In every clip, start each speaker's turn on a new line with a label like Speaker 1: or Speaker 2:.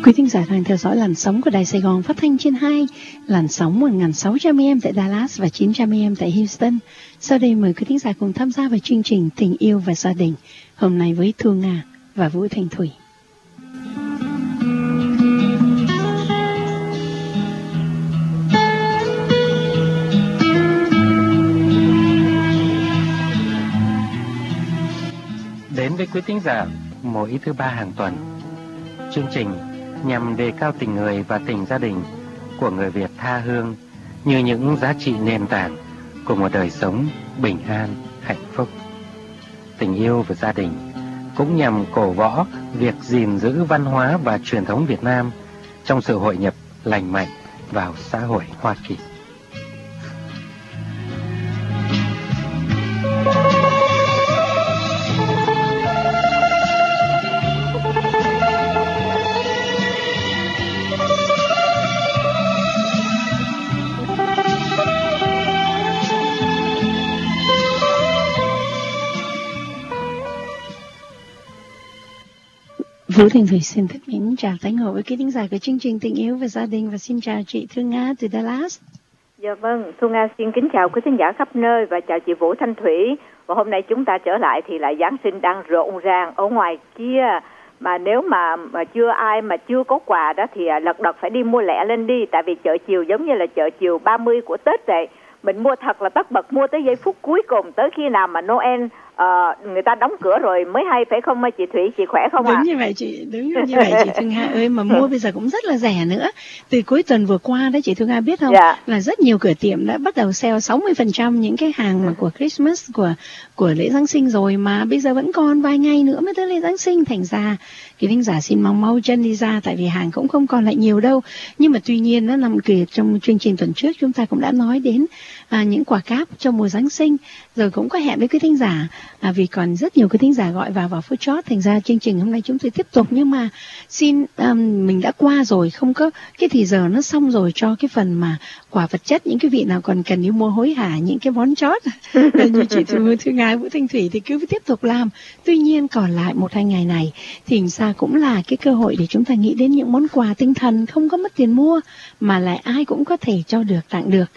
Speaker 1: Quý thính giả đang theo dõi làn sóng của Đài Sài Gòn phát thanh trên 2, làn sóng 1600 AM tại Dallas và 900 AM tại Houston. Sau đây mời quý thính giả cùng tham gia vào chương trình Tình yêu và gia đình, hôm nay với Thu Nga và Vũ Thanh Thủy.
Speaker 2: Đến với quý thính giả mỗi thứ ba hàng tuần, chương trình nhằm đề cao tình người và tình gia đình của người Việt tha hương như những giá trị nền tảng của một đời sống bình an, hạnh phúc. Tình yêu và gia đình cũng nhằm cổ võ việc gìn giữ văn hóa và truyền thống Việt Nam trong sự hội nhập lành mạnh vào xã hội Hoa Kỳ.
Speaker 1: Vũ Thanh Thủy xin thân mến chào tái ngộ với quý thính giả của chương trình Tình yêu và gia đình và xin chào chị Thu Nga từ Dallas.
Speaker 3: Dạ vâng, Thu Nga xin kính chào quý thính giả khắp nơi và chào chị Vũ Thanh Thủy. Và hôm nay chúng ta trở lại thì là Giáng sinh đang rộn ràng ở ngoài kia. Mà nếu mà chưa ai mà chưa có quà đó thì lật đật phải đi mua lẹ lên đi. Tại vì chợ chiều giống như là chợ chiều 30 của Tết vậy. Mình mua thật là tất bật, mua tới giây phút cuối cùng, tới khi nào mà Noel người ta đóng cửa rồi mới hay, phải không chị Thủy? Chị khỏe không ạ?
Speaker 1: Đúng như vậy chị, đúng như vậy chị Thu Nga ơi. Mà mua bây giờ cũng rất là rẻ nữa. Từ cuối tuần vừa qua đó chị Thu Nga biết không?
Speaker 3: Dạ.
Speaker 1: Là rất nhiều cửa tiệm đã bắt đầu sale 60% những cái hàng mà của Christmas, của lễ Giáng sinh rồi, mà bây giờ vẫn còn vài ngày nữa mới tới lễ Giáng sinh. Thành ra quý thính giả xin mau chân đi ra, tại vì hàng cũng không còn lại nhiều đâu. Nhưng mà tuy nhiên nó nằm kìa, trong chương trình tuần trước chúng ta cũng đã nói đến những quả cáp cho mùa Giáng sinh, rồi cũng có hẹn với quý thính giả vì còn rất nhiều quý thính giả gọi vào phút chót. Thành ra chương trình hôm nay chúng tôi tiếp tục, nhưng mà xin mình đã qua rồi, không có cái thì giờ nó xong rồi cho cái phần mà quà vật chất. Những cái vị nào còn cần đi mua hối hả những cái món chót như chị Thu Nga, Vũ Thanh Thủy thì cứ tiếp tục làm. Tuy nhiên còn lại 1-2 ngày này thì ra cũng là cái cơ hội để chúng ta nghĩ đến những món quà tinh thần không có mất tiền mua, mà lại ai cũng có thể cho được, tặng được.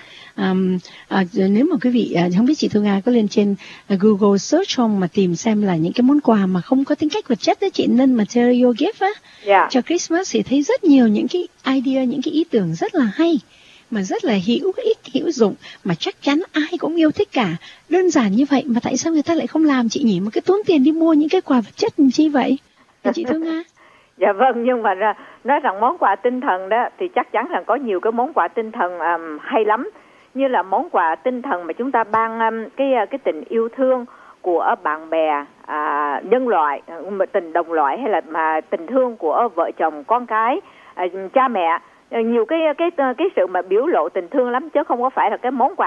Speaker 1: Nếu mà quý vị không biết chị Thu Nga có lên trên Google search không, mà tìm xem là những cái món quà mà không có tính cách vật chất đó chị, nên material gift á, cho Christmas, thì thấy rất nhiều những cái idea, những cái ý tưởng rất là hay mà rất là hữu ích, hữu dụng, mà chắc chắn ai cũng yêu thích cả. Đơn giản như vậy mà tại sao người ta lại không làm chị nhỉ, mà cứ tốn tiền đi mua những cái quà vật chất làm chi vậy chị Thu Nga?
Speaker 3: Dạ vâng, nhưng mà nói rằng món quà tinh thần đó thì chắc chắn là có nhiều cái món quà tinh thần hay lắm. Như là món quà tinh thần mà chúng ta ban cái tình yêu thương của bạn bè, nhân loại, tình đồng loại, hay là mà tình thương của vợ chồng, con cái, cha mẹ. Nhiều cái sự mà biểu lộ tình thương lắm, chứ không có phải là cái món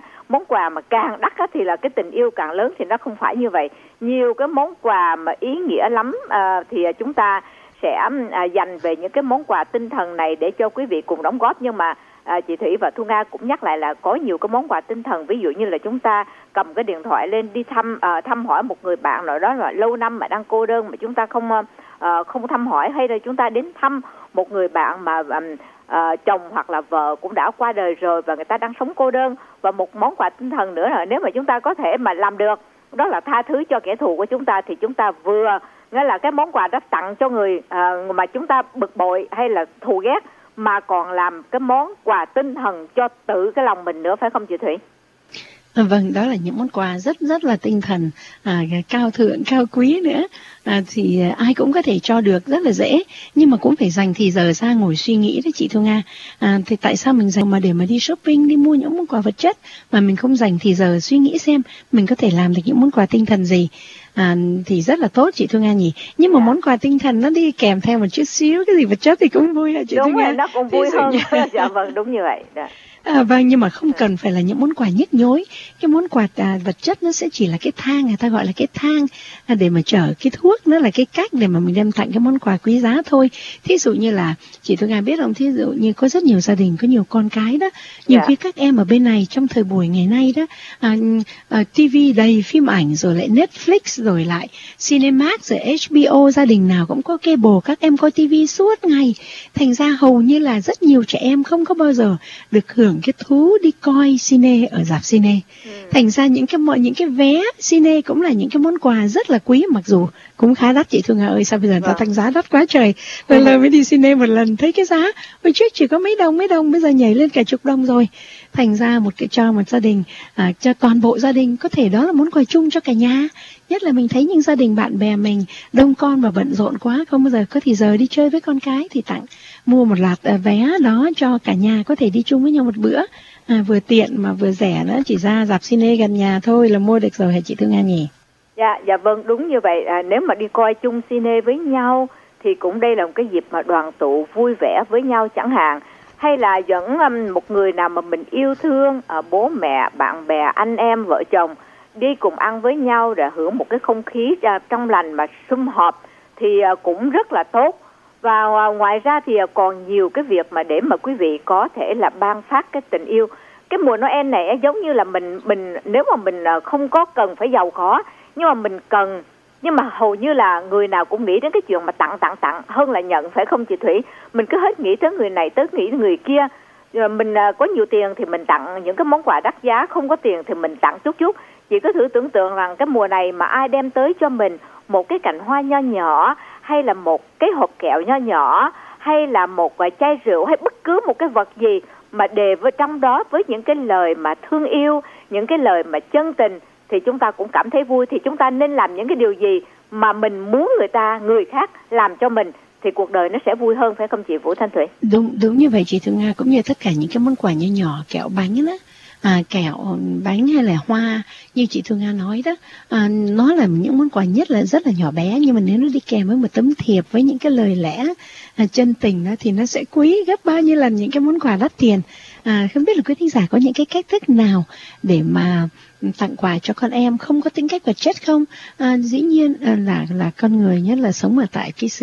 Speaker 3: quà mà càng đắt thì là cái tình yêu càng lớn, thì nó không phải như vậy. Nhiều cái món quà mà ý nghĩa lắm thì chúng ta sẽ dành về những cái món quà tinh thần này để cho quý vị cùng đóng góp. Nhưng mà chị Thủy và Thu Nga cũng nhắc lại là có nhiều cái món quà tinh thần, ví dụ như là chúng ta cầm cái điện thoại lên đi thăm hỏi một người bạn nào đó là lâu năm mà đang cô đơn mà chúng ta không thăm hỏi, hay là chúng ta đến thăm một người bạn mà chồng hoặc là vợ cũng đã qua đời rồi và người ta đang sống cô đơn. Và một món quà tinh thần nữa là nếu mà chúng ta có thể mà làm được, đó là tha thứ cho kẻ thù của chúng ta, thì chúng ta vừa nghĩa là cái món quà đó tặng cho người mà chúng ta bực bội hay là thù ghét, mà còn làm cái món quà tinh thần cho tự cái lòng mình nữa, phải không chị Thủy?
Speaker 1: Vâng, đó là những món quà rất là tinh thần, cao thượng, cao quý nữa. Thì ai cũng có thể cho được rất là dễ, nhưng mà cũng phải dành thì giờ ra ngồi suy nghĩ đấy chị Thu Nga. Thì tại sao mình dành mà để mà đi shopping, đi mua những món quà vật chất, mà mình không dành thì giờ suy nghĩ xem mình có thể làm được những món quà tinh thần gì. Thì rất là tốt chị Thu Nga nhỉ. Nhưng mà món quà tinh thần nó đi kèm theo một chút xíu cái gì vật chất thì cũng vui hả chị Thu Nga?
Speaker 3: Đúng rồi, nó cũng vui hơn. Dạ vâng, đúng như vậy.
Speaker 1: Vâng, nhưng mà không cần phải là những món quà nhức nhối. Cái món quà vật chất nó sẽ chỉ là cái thang, người ta gọi là cái thang để mà chở cái thuốc, nó là cái cách để mà mình đem tặng cái món quà quý giá thôi. Thí dụ như là chị Thu Nga biết không, thí dụ như có rất nhiều gia đình có nhiều con cái đó, nhiều khi các em ở bên này trong thời buổi ngày nay đó, TV đầy phim ảnh, rồi lại Netflix, rồi lại Cinemax rồi HBO, gia đình nào cũng có cable, các em coi tivi suốt ngày. Thành ra hầu như là rất nhiều trẻ em không có bao giờ được hưởng cái thú đi coi cine ở rạp cine. Thành ra những cái vé cine cũng là những cái món quà rất là quý, mặc dù cũng khá đắt. Chị Thu Nga ơi, sao bây giờ ta tăng giá đắt quá trời. Lần mới đi cine một lần thấy cái giá hồi trước chỉ có mấy đồng, bây giờ nhảy lên cả chục đồng rồi. Thành ra cho một gia đình, cho toàn bộ gia đình, có thể đó là món quà chung cho cả nhà. Nhất là mình thấy những gia đình bạn bè mình đông con và bận rộn quá, không bao giờ có thì giờ đi chơi với con cái, thì mua một loạt vé đó cho cả nhà có thể đi chung với nhau một bữa. Vừa tiện mà vừa rẻ nữa, chỉ ra rạp cine gần nhà thôi là mua được rồi hả chị Thương Nga nhỉ?
Speaker 3: Dạ vâng, đúng như vậy. Nếu mà đi coi chung cine với nhau thì cũng đây là một cái dịp mà đoàn tụ vui vẻ với nhau chẳng hạn. Hay là dẫn một người nào mà mình yêu thương, bố mẹ, bạn bè, anh em, vợ chồng đi cùng ăn với nhau để hưởng một cái không khí trong lành mà sum họp thì cũng rất là tốt. Và ngoài ra thì còn nhiều cái việc mà để mà quý vị có thể là ban phát cái tình yêu. Cái mùa Noel này giống như là mình nếu mà mình không có cần phải giàu có, nhưng mà mình cần, nhưng mà hầu như là người nào cũng nghĩ đến cái chuyện mà tặng hơn là nhận, phải không chị Thủy? Mình cứ hết nghĩ tới người này tới nghĩ người kia. Rồi mình có nhiều tiền thì mình tặng những cái món quà đắt giá, không có tiền thì mình tặng chút. Chị cứ thử tưởng tượng rằng cái mùa này mà ai đem tới cho mình một cái cành hoa nho nhỏ, hay là một cái hộp kẹo nho nhỏ, hay là một chai rượu, hay bất cứ một cái vật gì mà đề vào trong đó với những cái lời mà thương yêu, những cái lời mà chân tình, thì chúng ta cũng cảm thấy vui. Thì chúng ta nên làm những cái điều gì mà mình muốn người khác làm cho mình, thì cuộc đời nó sẽ vui hơn, phải không chị Vũ Thanh Thủy?
Speaker 1: Đúng như vậy chị Thương Nga, cũng như tất cả những cái món quà nho nhỏ, kẹo bánh đó, kẹo bánh hay là hoa như chị Thương Nga nói đó, nó là những món quà nhất là rất là nhỏ bé, nhưng mà nếu nó đi kèm với một tấm thiệp với những cái lời lẽ chân tình đó, thì nó sẽ quý gấp bao nhiêu lần những cái món quà đắt tiền. Không biết là quý thính giả có những cái cách thức nào để mà tặng quà cho con em không có tính cách vật chất không? Dĩ nhiên là con người nhất là sống ở tại cái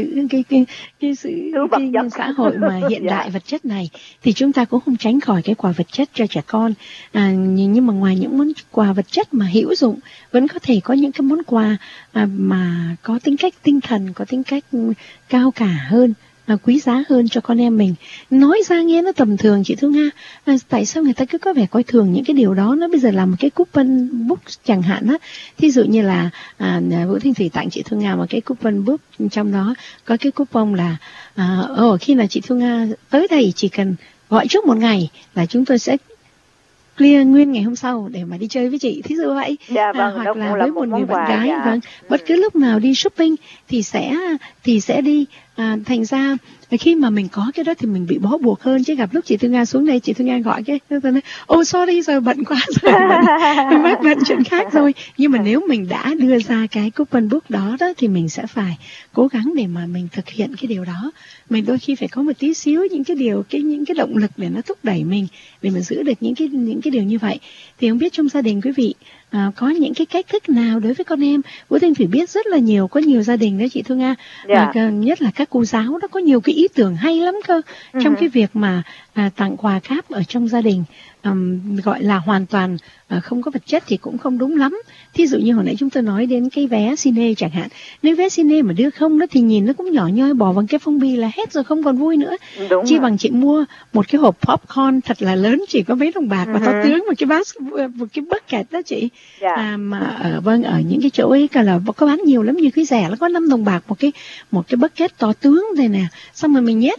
Speaker 1: xã hội mà hiện đại vật chất này, thì chúng ta cũng không tránh khỏi cái quà vật chất cho trẻ con. Nhưng mà ngoài những món quà vật chất mà hữu dụng, vẫn có thể có những cái món quà mà có tính cách tinh thần, có tính cách cao cả hơn, quý giá hơn cho con em mình. Nói ra nghe nó tầm thường chị Thương Nga, tại sao người ta cứ có vẻ coi thường những cái điều đó? Nó bây giờ là một cái coupon book chẳng hạn á, thí dụ như là Vũ Thanh Thủy tặng chị Thương Nga một cái coupon book, trong đó có cái coupon là khi nào chị Thương Nga tới đây chỉ cần gọi trước một ngày là chúng tôi sẽ clear nguyên ngày hôm sau để mà đi chơi với chị, thí dụ vậy. Hoặc là với một người bạn gái, bất cứ lúc nào đi shopping thì sẽ đi. Thành ra khi mà mình có cái đó thì mình bị bó buộc hơn, chứ gặp lúc chị Thương Nga xuống đây, chị Thương Nga gọi cái tôi nói sorry rồi, bận quá rồi, bận chuyện khác rồi. Nhưng mà nếu mình đã đưa ra cái coupon book đó thì mình sẽ phải cố gắng để mà mình thực hiện cái điều đó. Mình đôi khi phải có một tí xíu những cái động lực để nó thúc đẩy mình để mình giữ được những cái điều như vậy. Thì không biết trong gia đình quý vị có những cái cách thức nào đối với con em? Vũ Thanh Thủy biết rất là nhiều, có nhiều gia đình đó chị Thương Nga, nhất là các cô giáo đó có nhiều cái ý tưởng hay lắm cơ trong cái việc mà tặng quà cáp ở trong gia đình. Gọi là hoàn toàn không có vật chất thì cũng không đúng lắm. Thí dụ như hồi nãy chúng tôi nói đến cái vé cine chẳng hạn, nếu vé cine mà đưa không đó thì nhìn nó cũng nhỏ nhoi, bỏ vào cái phong bì là hết rồi, không còn vui nữa. Chi bằng chị mua một cái hộp popcorn thật là lớn, chỉ có mấy đồng bạc và to tướng, một cái bucket đó chị. Mà ở những cái chỗ ấy là có bán nhiều lắm, như cái rẻ nó có 5 đồng bạc một cái bucket to tướng này nè, xong rồi mình nhét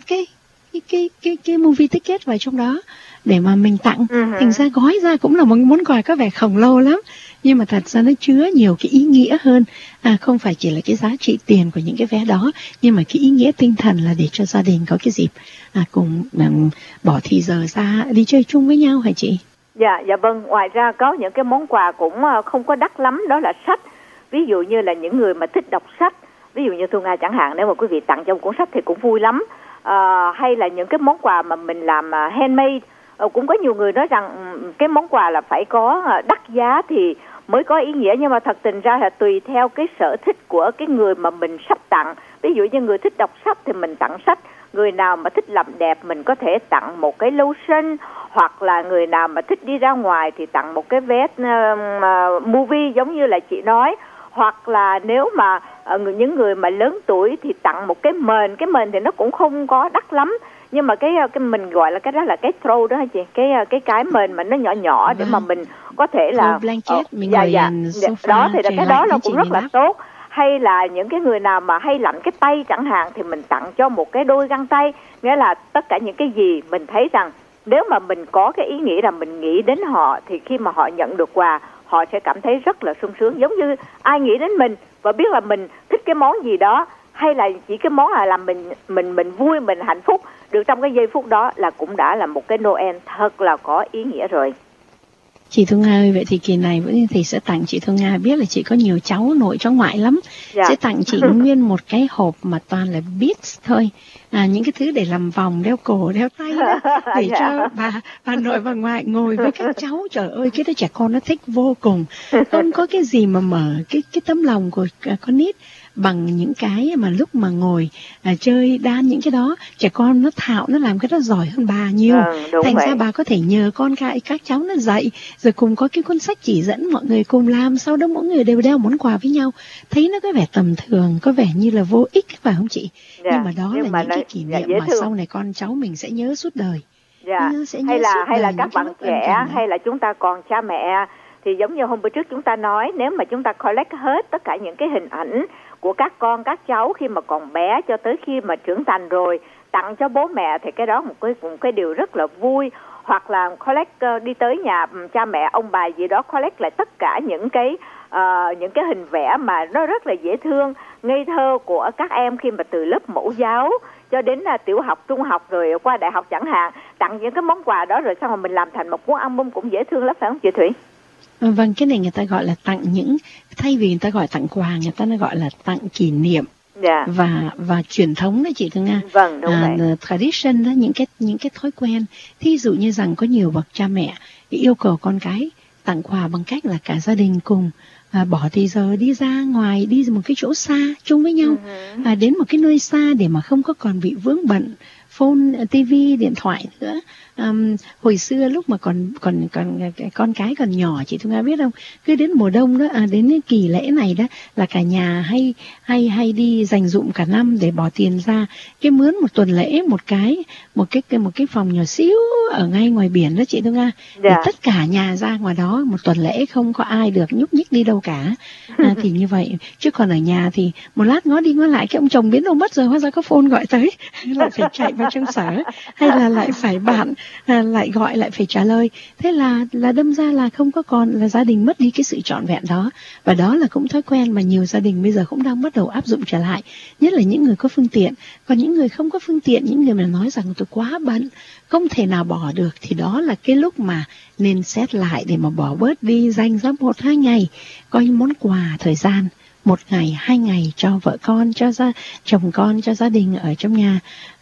Speaker 1: cái movie ticket vào trong đó để mà mình tặng. Thành ra gói ra cũng là một món quà có vẻ khổng lồ lắm, nhưng mà thật ra nó chứa nhiều cái ý nghĩa hơn. Không phải chỉ là cái giá trị tiền của những cái vé đó, nhưng mà cái ý nghĩa tinh thần là để cho gia đình có cái dịp cùng bỏ thì giờ ra đi chơi chung với nhau hả chị?
Speaker 3: Dạ vâng. Ngoài ra có những cái món quà cũng không có đắt lắm, đó là sách. Ví dụ như là những người mà thích đọc sách, ví dụ như Thu Nga chẳng hạn, nếu mà quý vị tặng cho một cuốn sách thì cũng vui lắm. Hay là những cái món quà mà mình làm handmade. Cũng có nhiều người nói rằng cái món quà là phải có đắt giá thì mới có ý nghĩa, nhưng mà thật tình ra là tùy theo cái sở thích của cái người mà mình sắp tặng. Ví dụ như người thích đọc sách thì mình tặng sách, người nào mà thích làm đẹp mình có thể tặng một cái lotion, hoặc là người nào mà thích đi ra ngoài thì tặng một cái vé movie giống như là chị nói, hoặc là nếu mà những người mà lớn tuổi thì tặng một cái mền thì nó cũng không có đắt lắm, nhưng mà cái mình gọi là cái đó là cái throw đó hả chị, cái mền mà nó nhỏ nhỏ để mà mình có thể là
Speaker 1: blanket mình
Speaker 3: ngồi đó thì cái đó là cũng rất là tốt. Hay là những cái người nào mà hay lạnh cái tay chẳng hạn thì mình tặng cho một cái đôi găng tay. Nghĩa là tất cả những cái gì mình thấy rằng nếu mà mình có cái ý nghĩ là mình nghĩ đến họ thì khi mà họ nhận được quà họ sẽ cảm thấy rất là sung sướng, giống như ai nghĩ đến mình và biết là mình thích cái món gì đó, hay là chỉ cái món là làm mình vui, mình hạnh phúc được trong cái giây phút đó, là cũng đã là một cái Noel thật là có ý nghĩa rồi.
Speaker 1: Chị Thu Nga ơi, vậy thì kỳ này thì sẽ tặng chị Thu Nga, biết là chị có nhiều cháu nội cháu ngoại lắm, sẽ tặng chị nguyên một cái hộp mà toàn là beads thôi, những cái thứ để làm vòng, đeo cổ, đeo tay đó, để cho bà nội bà ngoại ngồi với các cháu. Trời ơi, cái đó trẻ con nó thích vô cùng, không có cái gì mà mở cái tấm lòng của con nít bằng những cái mà lúc mà ngồi chơi đan những cái đó. Trẻ con nó thạo, nó làm cái đó giỏi hơn bà nhiều. Thành ra bà có thể nhờ các cháu nó dạy, rồi cùng có cái cuốn sách chỉ dẫn mọi người cùng làm, sau đó mỗi người đều đeo món quà với nhau. Thấy nó có vẻ tầm thường, có vẻ như là vô ích, phải không chị? Nhưng mà đó là những cái kỷ niệm mà sau này con cháu mình sẽ nhớ suốt đời.
Speaker 3: Hay là các bạn trẻ, hay là chúng ta còn cha mẹ, thì giống như hôm bữa trước chúng ta nói, nếu mà chúng ta collect hết tất cả những cái hình ảnh của các con các cháu khi mà còn bé cho tới khi mà trưởng thành rồi tặng cho bố mẹ, thì cái đó một cái điều rất là vui. Hoặc là collect, đi tới nhà cha mẹ ông bà gì đó, collect lại tất cả những cái hình vẽ mà nó rất là dễ thương, ngây thơ của các em khi mà từ lớp mẫu giáo cho đến tiểu học, trung học rồi qua đại học chẳng hạn, tặng những cái món quà đó rồi xong rồi mình làm thành một cuốn album cũng dễ thương lắm, phải không chị Thủy?
Speaker 1: Vâng, cái này người ta gọi là tặng những, thay vì người ta gọi tặng quà, người ta gọi là tặng kỷ niệm. Và truyền thống đó chị Thu Nga.
Speaker 3: Vâng, đúng vậy.
Speaker 1: Tradition đó, những cái thói quen. Thí dụ như rằng có nhiều bậc cha mẹ yêu cầu con cái tặng quà bằng cách là cả gia đình cùng bỏ thì giờ đi ra ngoài, đi một cái chỗ xa chung với nhau, đến một cái nơi xa để mà không có còn bị vướng bận phone, tivi, điện thoại nữa. Hồi xưa lúc mà còn con cái còn nhỏ, chị Thu Nga biết không, cứ đến mùa đông đó, đến cái kỳ lễ này đó là cả nhà hay đi dành dụm cả năm để bỏ tiền ra cái mướn một tuần lễ một cái phòng nhỏ xíu ở ngay ngoài biển đó chị Thu Nga, để tất cả nhà ra ngoài đó một tuần lễ, không có ai được nhúc nhích đi đâu cả. Thì như vậy, chứ còn ở nhà thì một lát ngó đi ngó lại cái ông chồng biến đâu mất rồi, hóa ra có phone gọi tới lại phải chạy vào trong sở, hay là lại phải bạn lại gọi, lại phải trả lời. Thế là đâm ra là không có còn, là gia đình mất đi cái sự trọn vẹn đó. Và đó là cũng thói quen mà nhiều gia đình bây giờ cũng đang bắt đầu áp dụng trở lại, nhất là những người có phương tiện. Còn những người không có phương tiện, những người mà nói rằng tôi quá bận, không thể nào bỏ được, thì đó là cái lúc mà nên xét lại để mà bỏ bớt đi, dành ra 1-2 ngày coi món quà thời gian, 1 ngày, 2 ngày cho vợ con, cho chồng con, cho gia đình ở trong nhà,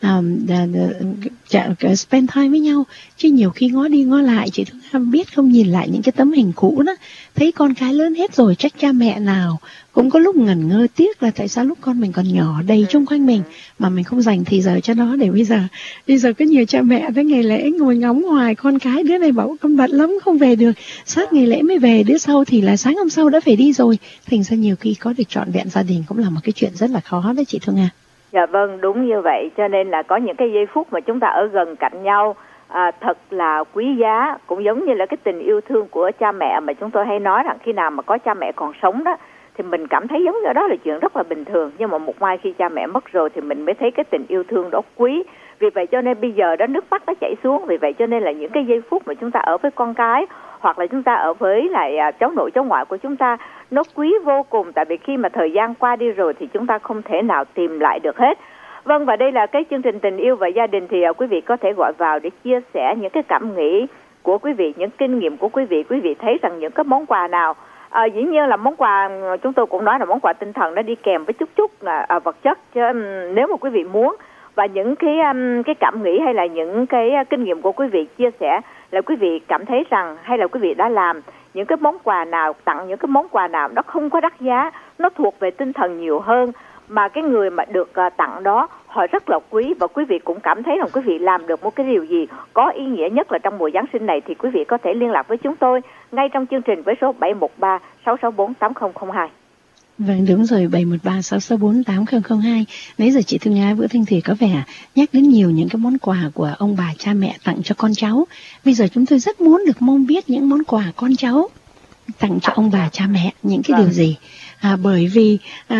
Speaker 1: spend time với nhau. Chứ nhiều khi ngó đi ngó lại, chị Thương biết không, nhìn lại những cái tấm hình cũ đó, thấy con cái lớn hết rồi, chắc cha mẹ nào cũng có lúc ngẩn ngơ tiếc là tại sao lúc con mình còn nhỏ đầy chung quanh mình mà mình không dành thì giờ cho nó. Để bây giờ có nhiều cha mẹ tới ngày lễ ngồi ngóng hoài con cái, đứa này bảo con bận lắm không về được, sát ngày lễ mới về, đứa sau thì là sáng hôm sau đã phải đi rồi. Thành ra nhiều khi có được trọn vẹn gia đình cũng là một cái chuyện rất là khó đó chị Thương Nga.
Speaker 3: Dạ vâng, đúng như vậy. Cho nên là có những cái giây phút mà chúng ta ở gần cạnh nhau thật là quý giá. Cũng giống như là cái tình yêu thương của cha mẹ mà chúng tôi hay nói rằng khi nào mà có cha mẹ còn sống đó thì mình cảm thấy giống như đó là chuyện rất là bình thường. Nhưng mà một mai khi cha mẹ mất rồi thì mình mới thấy cái tình yêu thương đó quý. Vì vậy cho nên bây giờ đó nước mắt nó chảy xuống. Vì vậy cho nên là những cái giây phút mà chúng ta ở với con cái hoặc là chúng ta ở với lại cháu nội cháu ngoại của chúng ta nó quý vô cùng. Tại vì khi mà thời gian qua đi rồi thì chúng ta không thể nào tìm lại được hết. Vâng, và đây là cái chương trình Tình Yêu và Gia Đình, thì quý vị có thể gọi vào để chia sẻ những cái cảm nghĩ của quý vị, những kinh nghiệm của quý vị thấy rằng những cái món quà nào, dĩ nhiên là món quà chúng tôi cũng nói là món quà tinh thần nó đi kèm với chút vật chất, chứ nếu mà quý vị muốn, và những cái cảm nghĩ hay là những cái kinh nghiệm của quý vị chia sẻ là quý vị cảm thấy rằng hay là quý vị đã làm những cái món quà nào, tặng những cái món quà nào nó không có đắt giá, nó thuộc về tinh thần nhiều hơn, mà cái người mà được tặng đó họ rất là quý, và quý vị cũng cảm thấy rằng quý vị làm được một cái điều gì có ý nghĩa nhất là trong mùa Giáng sinh này, thì quý vị có thể liên lạc với chúng tôi ngay trong chương trình với số 713-664-8002.
Speaker 1: Vâng, đúng rồi, 713-664-8002. Nãy giờ chị Thương Nga, Vũ Thanh Thủy có vẻ nhắc đến nhiều những cái món quà của ông bà cha mẹ tặng cho con cháu. Bây giờ chúng tôi rất mong biết những món quà con cháu tặng cho ông bà cha mẹ, những cái điều gì. Bởi vì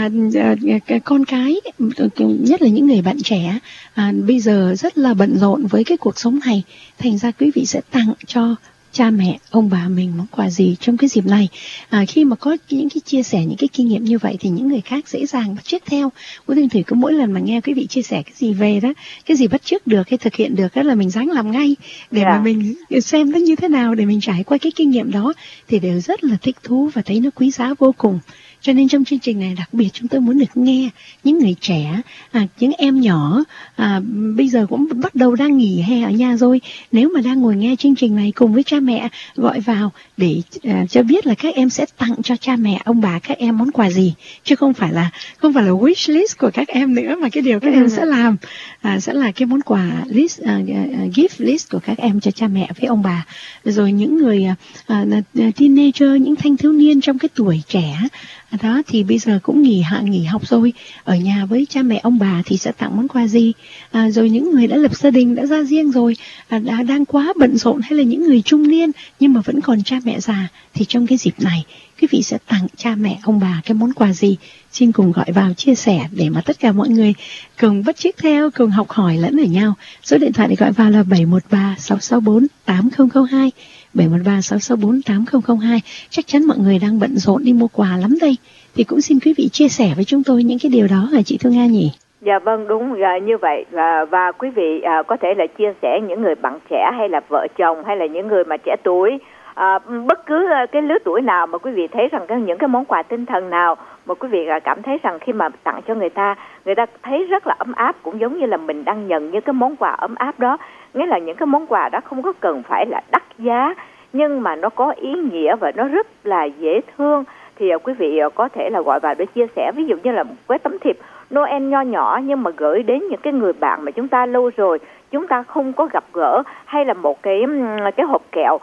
Speaker 1: con cái, nhất là những người bạn trẻ, bây giờ rất là bận rộn với cái cuộc sống này. Thành ra quý vị sẽ tặng cho cha mẹ, ông bà mình món quà gì trong cái dịp này. Khi mà có những cái chia sẻ, những cái kinh nghiệm như vậy thì những người khác dễ dàng bắt chước theo. Vũ Thanh Thủy cứ mỗi lần mà nghe quý vị chia sẻ cái gì về đó, cái gì bắt chước được hay thực hiện được đó là mình dáng làm ngay để mà mình xem nó như thế nào, để mình trải qua cái kinh nghiệm đó thì đều rất là thích thú và thấy nó quý giá vô cùng. Cho nên trong chương trình này đặc biệt chúng tôi muốn được nghe những người trẻ, những em nhỏ bây giờ cũng bắt đầu đang nghỉ hè ở nhà rồi. Nếu mà đang ngồi nghe chương trình này cùng với cha mẹ, gọi vào để cho biết là các em sẽ tặng cho cha mẹ, ông bà các em món quà gì, chứ không phải là wish list của các em nữa, mà cái điều các em sẽ làm sẽ là cái món quà list, gift list của các em cho cha mẹ với ông bà. Rồi những người teenager, những thanh thiếu niên trong cái tuổi trẻ đó thì bây giờ cũng nghỉ học rồi, ở nhà với cha mẹ ông bà thì sẽ tặng món quà gì. Rồi những người đã lập gia đình, đã ra riêng rồi, đang quá bận rộn, hay là những người trung niên nhưng mà vẫn còn cha mẹ già, thì trong cái dịp này quý vị sẽ tặng cha mẹ ông bà cái món quà gì. Xin cùng gọi vào chia sẻ để mà tất cả mọi người cùng bắt chước theo, cùng học hỏi lẫn ở nhau. Số điện thoại để gọi vào là 713-664-8002, 713-664-8002. Chắc chắn mọi người đang bận rộn đi mua quà lắm đây, thì cũng xin quý vị chia sẻ với chúng tôi những cái điều đó hả chị Thương Nga nhỉ?
Speaker 3: Dạ vâng, đúng như vậy. Và quý vị có thể là chia sẻ những người bạn trẻ, hay là vợ chồng, hay là những người mà trẻ tuổi, bất cứ cái lứa tuổi nào mà quý vị thấy rằng những cái món quà tinh thần nào mà quý vị cảm thấy rằng khi mà tặng cho người ta thấy rất là ấm áp, cũng giống như là mình đang nhận những cái món quà ấm áp đó. Nghĩa là những cái món quà đó không có cần phải là đắt giá, nhưng mà nó có ý nghĩa và nó rất là dễ thương, thì quý vị có thể là gọi vào để chia sẻ. Ví dụ như là một cái tấm thiệp Noel nho nhỏ nhưng mà gửi đến những cái người bạn mà chúng ta lâu rồi chúng ta không có gặp gỡ, hay là một cái hộp kẹo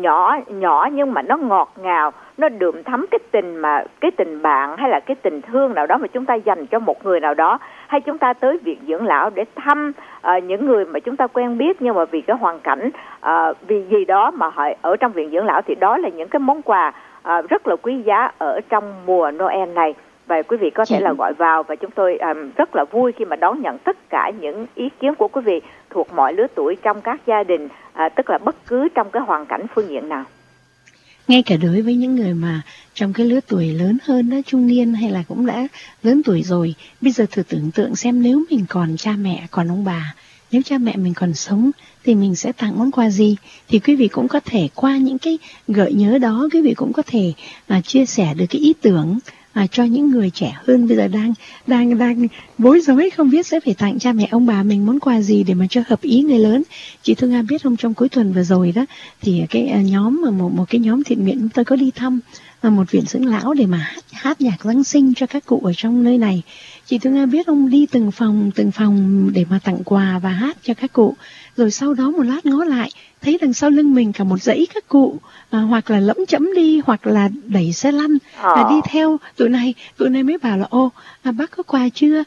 Speaker 3: nhỏ nhưng mà nó ngọt ngào, nó đượm thắm cái tình bạn hay là cái tình thương nào đó mà chúng ta dành cho một người nào đó. Hay chúng ta tới viện dưỡng lão để thăm những người mà chúng ta quen biết, nhưng mà vì cái hoàn cảnh vì gì đó mà họ ở trong viện dưỡng lão, thì đó là những cái món quà rất là quý giá ở trong mùa Noel này. Và quý vị có thể là gọi vào, và chúng tôi rất là vui khi mà đón nhận tất cả những ý kiến của quý vị thuộc mọi lứa tuổi trong các gia đình, tức là bất cứ trong cái hoàn cảnh phương diện nào.
Speaker 1: Ngay cả đối với những người mà trong cái lứa tuổi lớn hơn đó, trung niên hay là cũng đã lớn tuổi rồi, bây giờ thử tưởng tượng xem nếu mình còn cha mẹ, còn ông bà, nếu cha mẹ mình còn sống thì mình sẽ tặng món quà gì. Thì quý vị cũng có thể qua những cái gợi nhớ đó, quý vị cũng có thể chia sẻ được cái ý tưởng cho những người trẻ hơn bây giờ đang bối rối không biết sẽ phải tặng cha mẹ ông bà mình món quà gì để mà cho hợp ý người lớn. Chị Thương Nga biết không, trong cuối tuần vừa rồi đó thì cái nhóm một cái nhóm thiện nguyện chúng tôi có đi thăm một viện dưỡng lão để mà hát nhạc Giáng sinh cho các cụ ở trong nơi này. Chị Thương Nga biết không, đi từng phòng để mà tặng quà và hát cho các cụ. Rồi sau đó một lát ngó lại thấy đằng sau lưng mình cả một dãy các cụ, hoặc là lẫm chẫm đi, hoặc là đẩy xe lăn đi theo. Tụi này mới bảo là bác có quà chưa,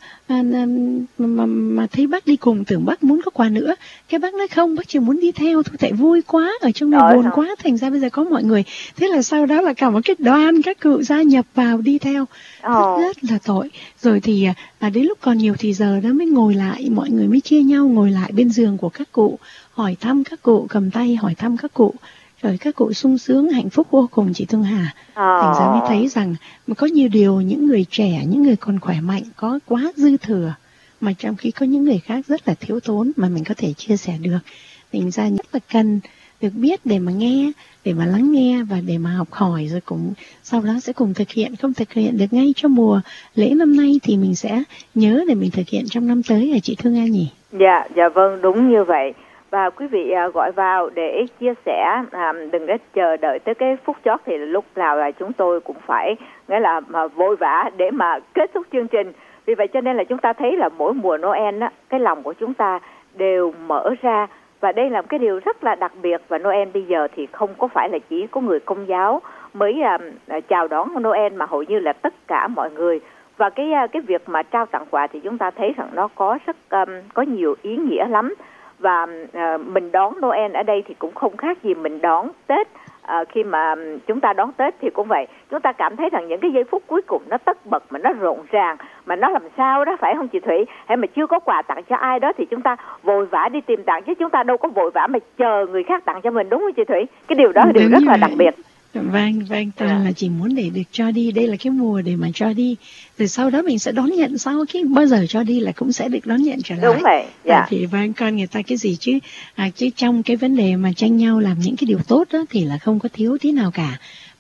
Speaker 1: mà thấy bác đi cùng tưởng bác muốn có quà nữa. Cái bác nói không, bác chỉ muốn đi theo thôi, tại vui quá, ở trong này buồn quá, thành ra bây giờ có mọi người. Thế là sau đó là cả một cái đoàn các cụ gia nhập vào đi theo, rất là tội. Rồi thì đến lúc còn nhiều thì giờ đó mới ngồi lại, mọi người mới chia nhau ngồi lại bên giường của các cụ, hỏi thăm các cụ, cầm tay hỏi thăm các cụ. Rồi các cụ sung sướng hạnh phúc vô cùng, chị Thương Hà. Thành ra mới thấy rằng mà có nhiều điều những người trẻ, những người còn khỏe mạnh có quá dư thừa, mà trong khi có những người khác rất là thiếu thốn mà mình có thể chia sẻ được. Thành ra nhất là cần được biết để mà nghe, để mà lắng nghe và để mà học hỏi, rồi cũng sau đó sẽ cùng thực hiện. Không thực hiện được ngay cho mùa lễ năm nay thì mình sẽ nhớ để mình thực hiện trong năm tới, hả chị Thương Nga nhỉ?
Speaker 3: Dạ vâng, đúng như vậy. Và quý vị gọi vào để chia sẻ, đừng có chờ đợi tới cái phút chót thì lúc nào là chúng tôi cũng phải nghĩa là vội vã để mà kết thúc chương trình. Vì vậy cho nên là chúng ta thấy là mỗi mùa Noel á, cái lòng của chúng ta đều mở ra, và đây là một cái điều rất là đặc biệt. Và Noel bây giờ thì không có phải là chỉ có người Công giáo mới chào đón Noel mà hầu như là tất cả mọi người. Và cái việc mà trao tặng quà thì chúng ta thấy rằng nó có có nhiều ý nghĩa lắm. Và mình đón Noel ở đây thì cũng không khác gì mình đón Tết. Khi mà chúng ta đón Tết thì cũng vậy, chúng ta cảm thấy rằng những cái giây phút cuối cùng nó tất bật mà nó rộn ràng, mà nó làm sao đó, phải không chị Thủy? Hay mà chưa có quà tặng cho ai đó thì chúng ta vội vã đi tìm tặng, chứ chúng ta đâu có vội vã mà chờ người khác tặng cho mình, đúng không chị Thủy? Cái điều đó là điều rất là đặc biệt.
Speaker 1: Vâng, toàn là chỉ muốn để được cho đi, đây là cái mùa để mà cho đi, rồi sau đó mình sẽ đón nhận sau, cái bao giờ cho đi là cũng sẽ được đón nhận trở lại.
Speaker 3: Đúng vậy. Dạ.
Speaker 1: Thì vâng, con người ta cái gì chứ trong cái vấn đề mà tranh nhau làm những cái điều tốt đó thì là không có thiếu tí nào cả.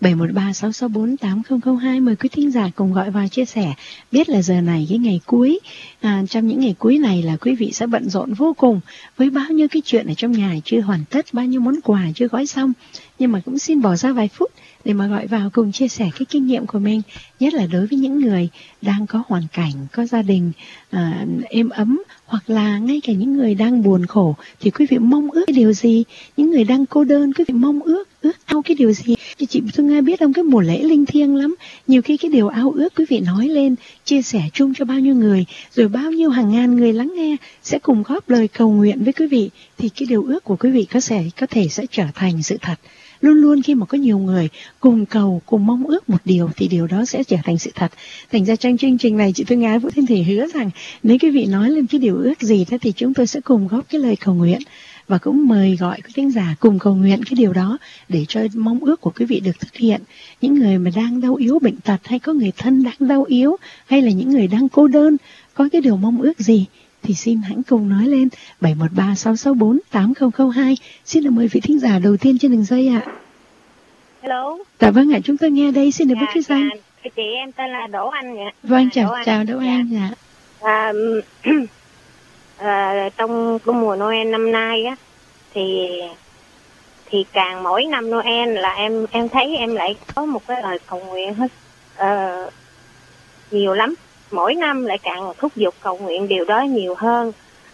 Speaker 1: 713-664-8002, mời quý thính giả cùng gọi vào chia sẻ. Biết là giờ này cái ngày cuối, trong những ngày cuối này là quý vị sẽ bận rộn vô cùng với bao nhiêu cái chuyện ở trong nhà chưa hoàn tất, bao nhiêu món quà chưa gói xong, nhưng mà cũng xin bỏ ra vài phút để mà gọi vào cùng chia sẻ cái kinh nghiệm của mình, nhất là đối với những người đang có hoàn cảnh, có gia đình êm ấm, hoặc là ngay cả những người đang buồn khổ thì quý vị mong ước cái điều gì, những người đang cô đơn quý vị mong ước ao cái điều gì. Thì chị Phương Nga biết không, cái mùa lễ linh thiêng lắm, nhiều khi cái điều ao ước quý vị nói lên, chia sẻ chung cho bao nhiêu người, rồi bao nhiêu hàng ngàn người lắng nghe sẽ cùng góp lời cầu nguyện với quý vị, thì cái điều ước của quý vị có thể sẽ trở thành sự thật. Luôn luôn khi mà có nhiều người cùng cầu, cùng mong ước một điều thì điều đó sẽ trở thành sự thật. Thành ra trong chương trình này chị Phương Nga Vũ Thiên Thủy hứa rằng nếu quý vị nói lên cái điều ước gì thế thì chúng tôi sẽ cùng góp cái lời cầu nguyện, và cũng mời gọi quý thính giả cùng cầu nguyện cái điều đó để cho mong ước của quý vị được thực hiện. Những người mà đang đau yếu bệnh tật, hay có người thân đang đau yếu, hay là những người đang cô đơn, có cái điều mong ước gì thì xin hãy cùng nói lên. 713-664-8002. Xin được mời vị thính giả đầu tiên trên đường dây ạ.
Speaker 4: Hello.
Speaker 1: Dạ vâng ạ, chúng tôi nghe đây, xin được biết cái danh.
Speaker 4: Chị em tên là Đỗ Anh ạ.
Speaker 1: Vâng, chào Đỗ Anh. Dạ.
Speaker 4: Trong cái mùa Noel năm nay á thì càng mỗi năm Noel là em thấy em lại có một cái lời cầu nguyện hết nhiều lắm. Mỗi năm lại càng thúc giục cầu nguyện điều đó nhiều hơn.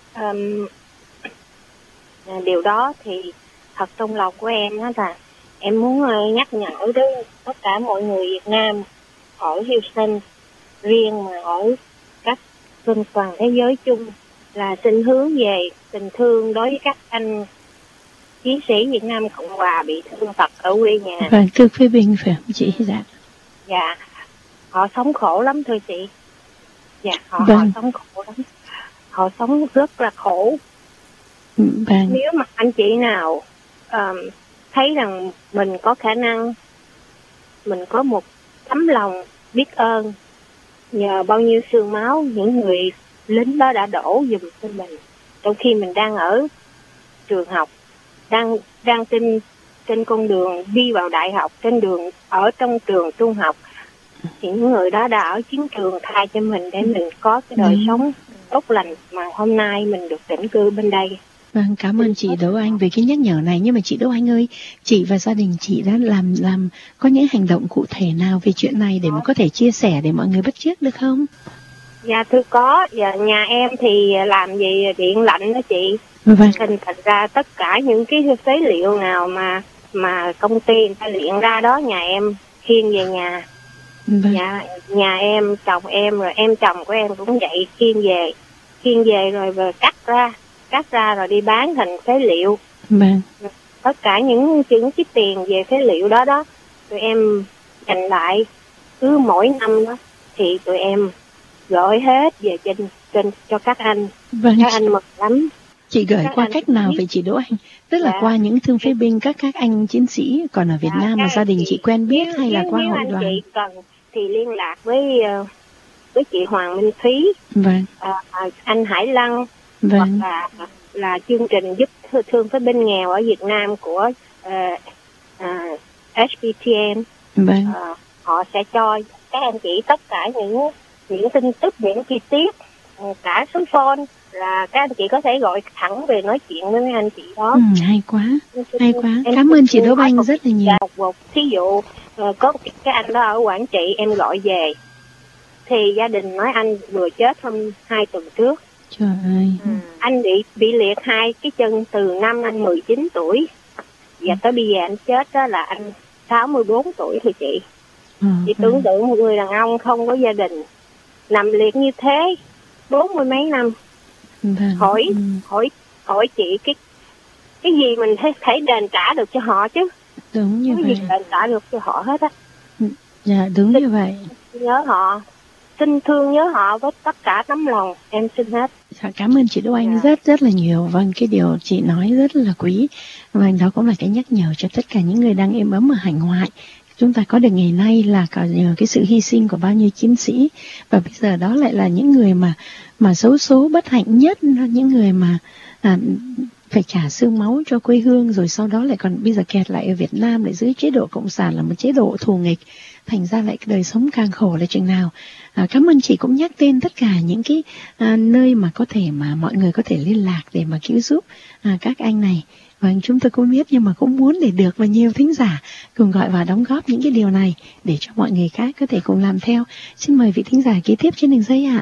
Speaker 4: Điều đó thì thật trong lòng của em đó là em muốn nhắc nhở đến tất cả mọi người Việt Nam ở Houston riêng, mà ở các trên toàn thế giới chung, là xin hướng về tình thương đối với các anh chiến sĩ Việt Nam Cộng Hòa bị thương tật ở quê nhà.
Speaker 1: Vâng, thưa phê bình phải không chị?
Speaker 4: Dạ, họ sống khổ lắm thưa chị. Dạ, họ sống khổ lắm, họ sống rất là khổ.
Speaker 1: Vâng.
Speaker 4: Nếu mà anh chị nào thấy rằng mình có khả năng, mình có một tấm lòng biết ơn, nhờ bao nhiêu xương máu những người lính đó đã đổ giùm cho mình, trong khi mình đang ở trường học, đang trên con đường đi vào đại học, trên đường ở trong trường trung học, thì những người đó đã ở chiến trường thay cho mình để mình có cái đời sống tốt lành, mà hôm nay mình được định cư bên đây.
Speaker 1: Vâng, cảm ơn chị Đỗ Anh về cái nhắc nhở này. Nhưng mà chị Đỗ Anh ơi, chị và gia đình chị đã làm có những hành động cụ thể nào về chuyện này để mà có thể chia sẻ để mọi người bắt chước được không?
Speaker 4: Dạ thưa có. Dạ, nhà em thì làm gì điện lạnh đó chị.
Speaker 1: Vâng.
Speaker 4: Thành ra tất cả những cái phế liệu nào mà công ty người ta luyện ra đó, nhà em khiêng về nhà.
Speaker 1: Vâng.
Speaker 4: Nhà em, chồng em, rồi em chồng của em cũng vậy, khiêng về rồi cắt ra rồi đi bán thành phế liệu.
Speaker 1: Vâng.
Speaker 4: Tất cả những cái tiền về phế liệu đó tụi em dành lại, cứ mỗi năm đó thì tụi em gửi hết về trên cho các anh.
Speaker 1: Vâng.
Speaker 4: Các anh mừng lắm.
Speaker 1: Chị gửi các qua cách nào vậy chị Đỗ Anh? Tức là qua những thương phế binh, các anh chiến sĩ còn ở Việt Nam mà gia đình chị quen biết, hay là qua hội đoàn?
Speaker 4: Chị cần thì liên lạc với chị Hoàng Minh Thúy,
Speaker 1: vâng.
Speaker 4: Anh Hải Lăng,
Speaker 1: vâng.
Speaker 4: hoặc là chương trình giúp thương phế binh nghèo ở Việt Nam của SPTM.
Speaker 1: Vâng.
Speaker 4: Họ sẽ cho các anh chị tất cả những tin tức, những chi tiết, cả số phone, là các anh chị có thể gọi thẳng về nói chuyện với mấy anh chị đó.
Speaker 1: Hay quá. Cảm ơn chị Đỗ Anh rất là nhiều.
Speaker 4: Thí dụ có cái anh đó ở Quảng Trị, em gọi về thì gia đình nói anh vừa chết hôm 2 tuần trước.
Speaker 1: Trời ơi.
Speaker 4: Anh bị liệt 2 cái chân từ năm anh 19 tuổi, và tới bây giờ anh chết đó là 64 tuổi thôi chị. Chị tưởng tượng một người đàn ông không có gia đình nằm liệt như thế 40 mấy năm. Hỏi chị cái gì mình thấy đền trả được cho họ chứ.
Speaker 1: Đúng như
Speaker 4: vậy. Cái gì đền trả được cho họ hết á.
Speaker 1: Dạ đúng như vậy.
Speaker 4: Nhớ họ, xin thương nhớ họ với tất cả tấm lòng, em xin hết.
Speaker 1: Cảm ơn chị Đỗ Anh rất là nhiều. Vâng, cái điều chị nói rất là quý. Vâng, đó cũng là cái nhắc nhở cho tất cả những người đang êm ấm ở hải ngoại. Chúng ta có được ngày nay là cả nhờ cái sự hy sinh của bao nhiêu chiến sĩ, và bây giờ đó lại là những người mà xấu số bất hạnh nhất, những người mà phải trả xương máu cho quê hương, rồi sau đó lại còn bây giờ kẹt lại ở Việt Nam lại dưới chế độ cộng sản là một chế độ thù nghịch, thành ra lại đời sống càng khổ là chừng nào. Cảm ơn chị cũng nhắc tên tất cả những cái nơi mà có thể mà mọi người có thể liên lạc để mà cứu giúp các anh này. Vâng, chúng tôi cũng biết, nhưng mà cũng muốn để được và nhiều thính giả cùng gọi vào đóng góp những cái điều này để cho mọi người khác có thể cùng làm theo. Xin mời vị thính giả kế tiếp trên đường dây ạ.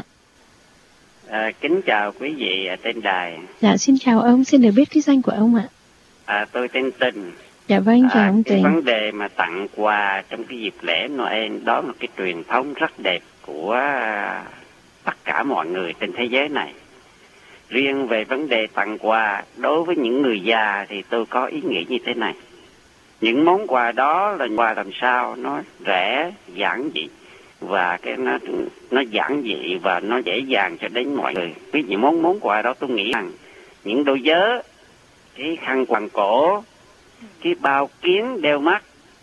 Speaker 5: Kính chào quý vị trên đài.
Speaker 1: Dạ, xin chào ông, xin được biết cái danh của ông ạ.
Speaker 5: Tôi tên Tình.
Speaker 1: Dạ vâng, chào ông Tình.
Speaker 5: Cái vấn đề mà tặng quà trong cái dịp lễ Noel đó là cái truyền thống rất đẹp của tất cả mọi người trên thế giới này. Riêng về vấn đề tặng quà đối với những người già thì tôi có ý nghĩ như thế này. Những món quà đó là quà làm sao nó rẻ, giản dị, và cái nó giản dị và nó dễ dàng cho đến mọi người. Ví dụ món quà đó tôi nghĩ rằng những đôi vớ, cái khăn quàng cổ, cái bao kiếm đeo mắt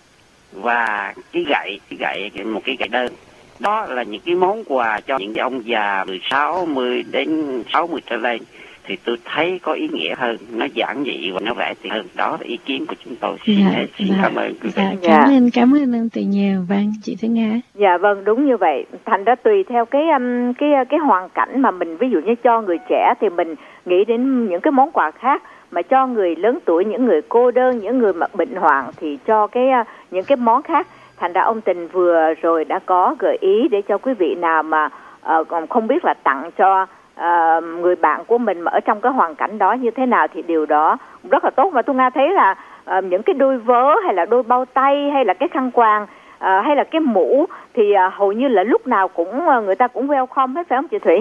Speaker 5: và cái gậy một cái gậy đơn, đó là những cái món quà cho những ông già từ 60 đến 60 trở lên, thì tôi thấy có ý nghĩa hơn, nó giản dị và nó rẻ tiền hơn. Đó là ý kiến của chúng tôi. Xin cảm ơn quý vị.
Speaker 1: Cảm ơn ông Tình nhiều. Vâng, chị Thư Nga.
Speaker 3: Dạ vâng, đúng như vậy. Thành ra tùy theo cái hoàn cảnh mà mình, ví dụ như cho người trẻ thì mình nghĩ đến những cái món quà khác, mà cho người lớn tuổi, những người cô đơn, những người mà bệnh hoạn thì cho những cái món khác. Thành ra ông Tình vừa rồi đã có gợi ý để cho quý vị nào mà còn không biết là tặng cho người bạn của mình mà ở trong cái hoàn cảnh đó như thế nào, thì điều đó rất là tốt. Và tôi Nga thấy là những cái đôi vớ hay là đôi bao tay hay là cái khăn quàng hay là cái mũ thì hầu như là lúc nào cũng người ta cũng welcome hết, phải không chị Thủy?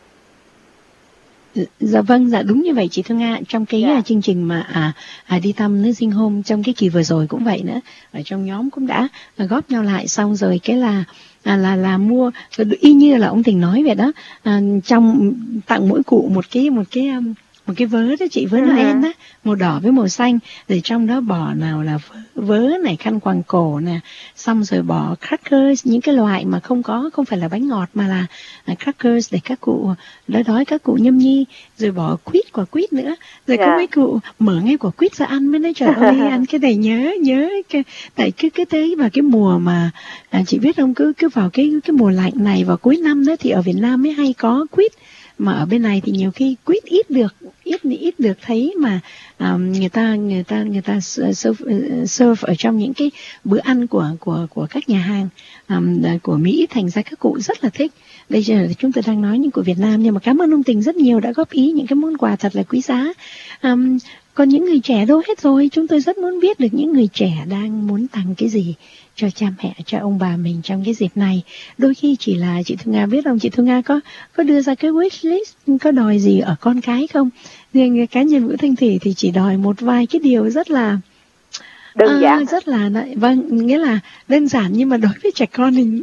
Speaker 1: Dạ vâng, dạ đúng như vậy chị Thương Nga. Trong cái chương trình mà đi thăm nursing home trong cái kỳ vừa rồi cũng vậy nữa, ở trong nhóm cũng đã góp nhau lại, xong rồi cái là mua y như là ông Tình nói vậy đó, trong tặng mỗi cụ một cái vớ đó chị, vớ Noel đó, màu đỏ với màu xanh, rồi trong đó bỏ nào là vớ này, khăn quàng cổ nè, xong rồi bỏ crackers, những cái loại mà không phải là bánh ngọt mà là crackers để các cụ đói đói, các cụ nhâm nhi, rồi bỏ quả quýt nữa, rồi có mấy cụ mở ngay quả quýt ra ăn mới nói trời ơi ăn cái này nhớ tại cái thế và cái mùa mà chị biết không, cứ vào cái mùa lạnh này vào cuối năm đó thì ở Việt Nam mới hay có quýt, mà ở bên này thì nhiều khi quýt ít được thấy, mà người ta serve ở trong những cái bữa ăn của các nhà hàng của Mỹ, thành ra các cụ rất là thích. Bây giờ chúng tôi đang nói những của Việt Nam, nhưng mà cảm ơn ông Tình rất nhiều đã góp ý những cái món quà thật là quý giá. Còn những người trẻ đâu hết rồi? Chúng tôi rất muốn biết được những người trẻ đang muốn tặng cái gì cho cha mẹ, cho ông bà mình trong cái dịp này. Đôi khi chỉ là chị Thu Nga biết không, chị Thu Nga có đưa ra cái wish list, có đòi gì ở con cái không? Riêng cá nhân Vũ Thanh Thủy thì chỉ đòi một vài cái điều rất là đơn giản, rất là vâng, nghĩa là đơn giản, nhưng mà đối với trẻ con thì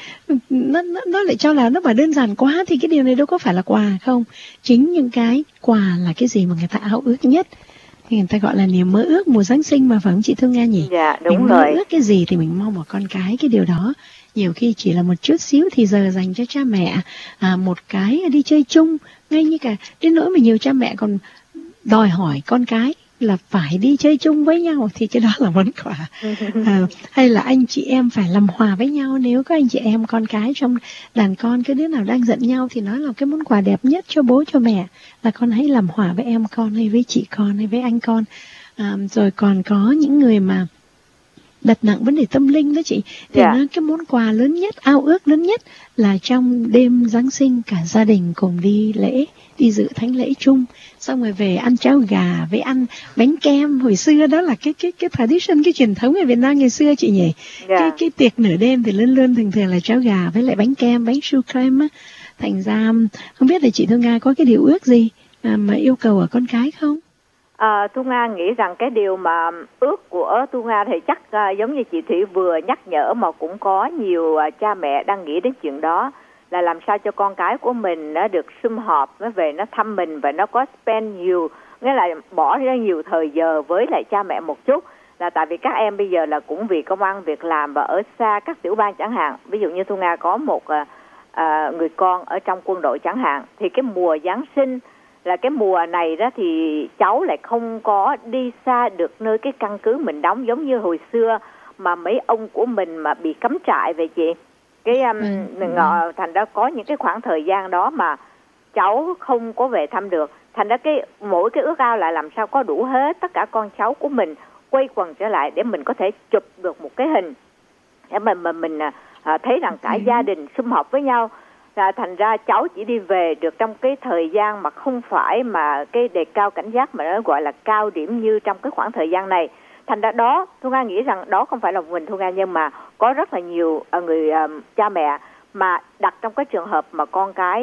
Speaker 1: nó lại cho là nó bảo đơn giản quá thì cái điều này đâu có phải là quà không. Chính những cái quà là cái gì mà người ta ao ước nhất, thì người ta gọi là niềm mơ ước mùa Giáng sinh mà, phải không chị Thương Nga nhỉ?
Speaker 3: Dạ đúng
Speaker 1: mình
Speaker 3: rồi.
Speaker 1: Mơ ước cái gì thì mình mong vào con cái điều đó. Nhiều khi chỉ là một chút xíu thì giờ dành cho cha mẹ, một cái đi chơi chung, ngay như cả đến nỗi mà nhiều cha mẹ còn đòi hỏi con cái là phải đi chơi chung với nhau, thì cái đó là món quà. Hay là anh chị em phải làm hòa với nhau, nếu có anh chị em con cái trong đàn con, cái đứa nào đang giận nhau thì nó là cái món quà đẹp nhất cho bố cho mẹ, là con hãy làm hòa với em con hay với chị con hay với anh con. Rồi còn có những người mà đặt nặng vấn đề tâm linh đó chị. Thì nó cái món quà lớn nhất, ao ước lớn nhất là trong đêm Giáng sinh cả gia đình cùng đi lễ, đi dự thánh lễ chung, xong rồi về ăn cháo gà với ăn bánh kem. Hồi xưa đó là cái tradition, cái truyền thống ở Việt Nam ngày xưa chị nhỉ. Cái tiệc nửa đêm thì luôn thường là cháo gà với lại bánh kem, bánh su creme á. Thành ra không biết là chị Thu Nga có cái điều ước gì mà yêu cầu ở con cái không?
Speaker 3: Thu Nga nghĩ rằng cái điều mà ước của Thu Nga thì chắc giống như chị Thủy vừa nhắc nhở, mà cũng có nhiều cha mẹ đang nghĩ đến chuyện đó, là làm sao cho con cái của mình nó được sum họp, nó về nó thăm mình và nó có spend nhiều, nghĩa là bỏ ra nhiều thời giờ với lại cha mẹ một chút. Là tại vì các em bây giờ là cũng vì công ăn việc làm và ở xa các tiểu bang chẳng hạn. Ví dụ như Thu Nga có một người con ở trong quân đội chẳng hạn, thì cái mùa Giáng sinh là cái mùa này đó thì cháu lại không có đi xa được nơi cái căn cứ mình đóng, giống như hồi xưa mà mấy ông của mình mà bị cắm trại về chị. Cái thành ra có những cái khoảng thời gian đó mà cháu không có về thăm được. Thành ra mỗi cái ước ao là làm sao có đủ hết tất cả con cháu của mình quay quần trở lại để mình có thể chụp được một cái hình để mình thấy rằng cả gia đình sum họp với nhau. Thành ra cháu chỉ đi về được trong cái thời gian mà không phải mà cái đề cao cảnh giác, mà nó gọi là cao điểm như trong cái khoảng thời gian này. Thành ra đó, Thu Nga nghĩ rằng đó không phải là mình Thu Nga, nhưng mà có rất là nhiều người cha mẹ mà đặt trong cái trường hợp mà con cái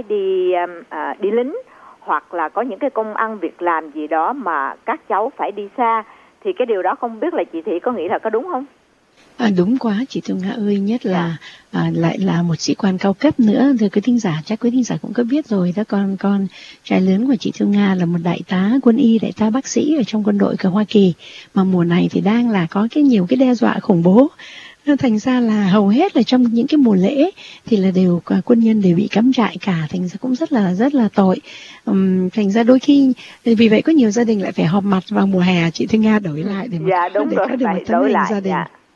Speaker 3: đi lính, hoặc là có những cái công ăn việc làm gì đó mà các cháu phải đi xa, thì cái điều đó không biết là chị Thị có nghĩ là có đúng không?
Speaker 1: Đúng quá chị Thu Nga ơi, nhất là lại là một sĩ quan cao cấp nữa. Thì quý thính giả, chắc quý thính giả cũng có biết rồi đó, con trai lớn của chị Thu Nga là một đại tá quân y, đại tá bác sĩ ở trong quân đội của Hoa Kỳ, mà mùa này thì đang là có nhiều cái đe dọa khủng bố. Thành ra là hầu hết là trong những cái mùa lễ thì là đều quân nhân đều bị cắm trại cả, thành ra cũng rất là tội. Thành ra đôi khi vì vậy có nhiều gia đình lại phải họp mặt vào mùa hè chị Thu Nga đổi lại để có được một tấm hình gia đình.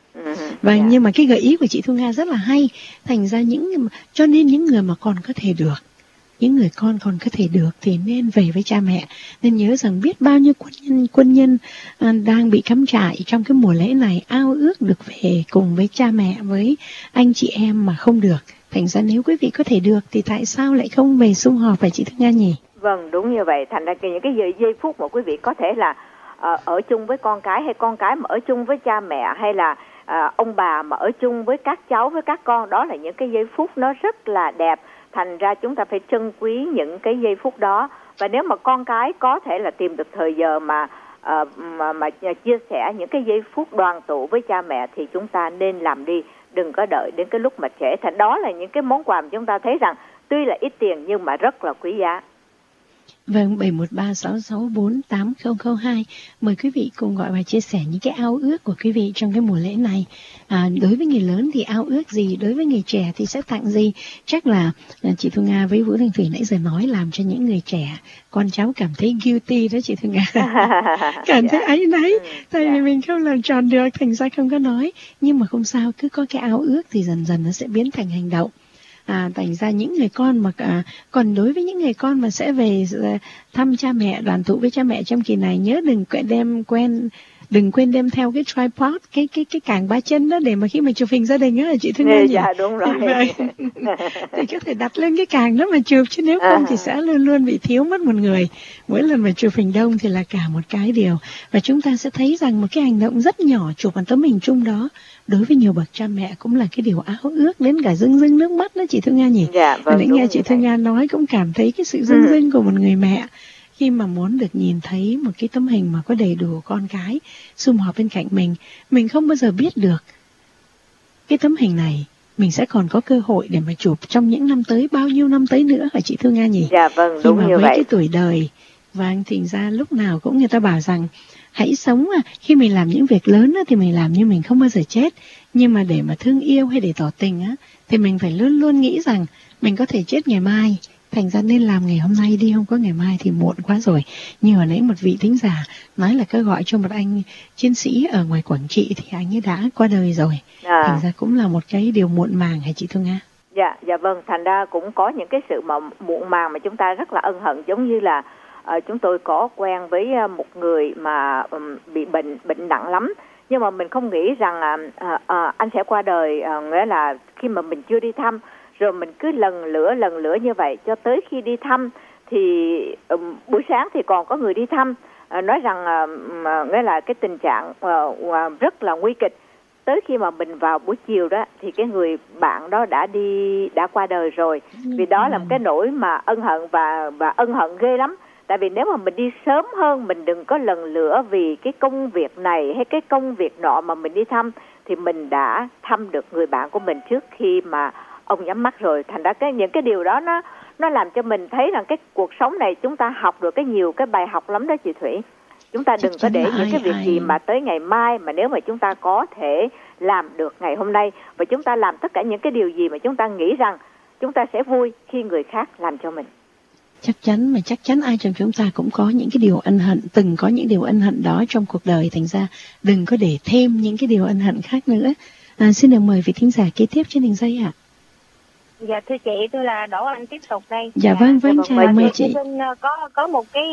Speaker 1: Và nhưng mà cái gợi ý của chị Thu Nga rất là hay. Thành ra cho nên những người mà còn có thể được, những người con còn có thể được thì nên về với cha mẹ. Nên nhớ rằng biết bao nhiêu quân nhân đang bị cắm trại trong cái mùa lễ này ao ước được về cùng với cha mẹ, với anh chị em mà không được. Thành ra nếu quý vị có thể được thì tại sao lại không về sum họp phải chị Thu Nga nhỉ?
Speaker 3: Vâng, đúng như vậy. Thành ra những cái giây phút mà quý vị có thể là ở chung với con cái, hay con cái mà ở chung với cha mẹ, hay là ông bà mà ở chung với các cháu, với các con, đó là những cái giây phút nó rất là đẹp. Thành ra chúng ta phải trân quý những cái giây phút đó. Và nếu mà con cái có thể là tìm được thời giờ mà chia sẻ những cái giây phút đoàn tụ với cha mẹ thì chúng ta nên làm đi, đừng có đợi đến cái lúc mà trễ. Thành đó là những cái món quà mà chúng ta thấy rằng tuy là ít tiền nhưng mà rất là quý giá.
Speaker 1: Vâng, 71366480002. Mời quý vị cùng gọi và chia sẻ những cái ao ước của quý vị trong cái mùa lễ này. Đối với người lớn thì ao ước gì, đối với người trẻ thì sẽ tặng gì? Chắc là chị Thu Nga với Vũ Thanh Thủy nãy giờ nói làm cho những người trẻ, con cháu cảm thấy guilty đó chị Thu Nga. Cảm thấy áy náy, tại vì mình không làm tròn được, thành ra không có nói. Nhưng mà không sao, cứ có cái ao ước thì dần dần nó sẽ biến thành hành động. Thành ra những người con mà còn đối với những người con mà sẽ về thăm cha mẹ, đoàn tụ với cha mẹ trong kỳ này, nhớ đừng quên đem theo cái tripod, cái càng 3 chân đó để mà khi mà chụp hình gia đình á chị Thu Nga nhỉ?
Speaker 3: Dạ đúng rồi.
Speaker 1: Thì có thể đặt lên cái càng đó mà chụp, chứ nếu không thì sẽ luôn luôn bị thiếu mất một người. Mỗi lần mà chụp hình đông thì là cả một cái điều. Và chúng ta sẽ thấy rằng một cái hành động rất nhỏ chụp một tấm hình chung đó đối với nhiều bậc cha mẹ cũng là cái điều ao ước đến cả rưng nước mắt đó chị Thu Nga nhỉ?
Speaker 3: Dạ, vâng,
Speaker 1: để nghe chị Thu Nga nói cũng cảm thấy cái sự rưng của một người mẹ khi mà muốn được nhìn thấy một cái tấm hình mà có đầy đủ con cái sum họp bên cạnh mình. Mình không bao giờ biết được cái tấm hình này mình sẽ còn có cơ hội để mà chụp trong những năm tới, bao nhiêu năm tới nữa hả chị Thu Nga nhỉ?
Speaker 3: Dạ vâng, đúng như vậy.
Speaker 1: Với cái tuổi đời, và thành ra lúc nào cũng người ta bảo rằng hãy sống khi mình làm những việc lớn thì mình làm như mình không bao giờ chết. Nhưng mà để mà thương yêu hay để tỏ tình thì mình phải luôn luôn nghĩ rằng mình có thể chết ngày mai. Thành ra nên làm ngày hôm nay đi, không có ngày mai thì muộn quá rồi. Như hồi nãy một vị thính giả nói là cứ gọi cho một anh chiến sĩ ở ngoài Quảng Trị thì anh ấy đã qua đời rồi. Thành ra cũng là một cái điều muộn màng hả chị Thu Nga?
Speaker 3: Dạ vâng, thành ra cũng có những cái sự mà muộn màng mà chúng ta rất là ân hận. Giống như là chúng tôi có quen với một người mà bị bệnh nặng lắm, nhưng mà mình không nghĩ rằng anh sẽ qua đời, nghĩa là khi mà mình chưa đi thăm, rồi mình cứ lần lữa như vậy cho tới khi đi thăm thì buổi sáng thì còn có người đi thăm, nói rằng nghĩa là cái tình trạng rất là nguy kịch. Tới khi mà mình vào buổi chiều đó thì cái người bạn đó đã qua đời rồi. Vì đó là một cái nỗi mà ân hận và ân hận ghê lắm. Tại vì nếu mà mình đi sớm hơn, mình đừng có lần lữa vì cái công việc này hay cái công việc nọ mà mình đi thăm, thì mình đã thăm được người bạn của mình trước khi mà ông nhắm mắt rồi. Thành ra những cái điều đó nó làm cho mình thấy rằng cái cuộc sống này chúng ta học được nhiều cái bài học lắm đó chị Thủy. Chúng ta đừng có để những cái việc gì mà tới ngày mai, mà nếu mà chúng ta có thể làm được ngày hôm nay, và chúng ta làm tất cả những cái điều gì mà chúng ta nghĩ rằng chúng ta sẽ vui khi người khác làm cho mình.
Speaker 1: Chắc chắn ai trong chúng ta cũng có những cái điều ân hận, từng có những điều ân hận đó trong cuộc đời, thành ra đừng có để thêm những cái điều ân hận khác nữa. Xin được mời vị thính giả kế tiếp trên đường dây ạ.
Speaker 4: Dạ thưa chị, tôi là Đỗ Anh tiếp tục đây.
Speaker 1: Dạ vâng, chào mời chị.
Speaker 4: Có một cái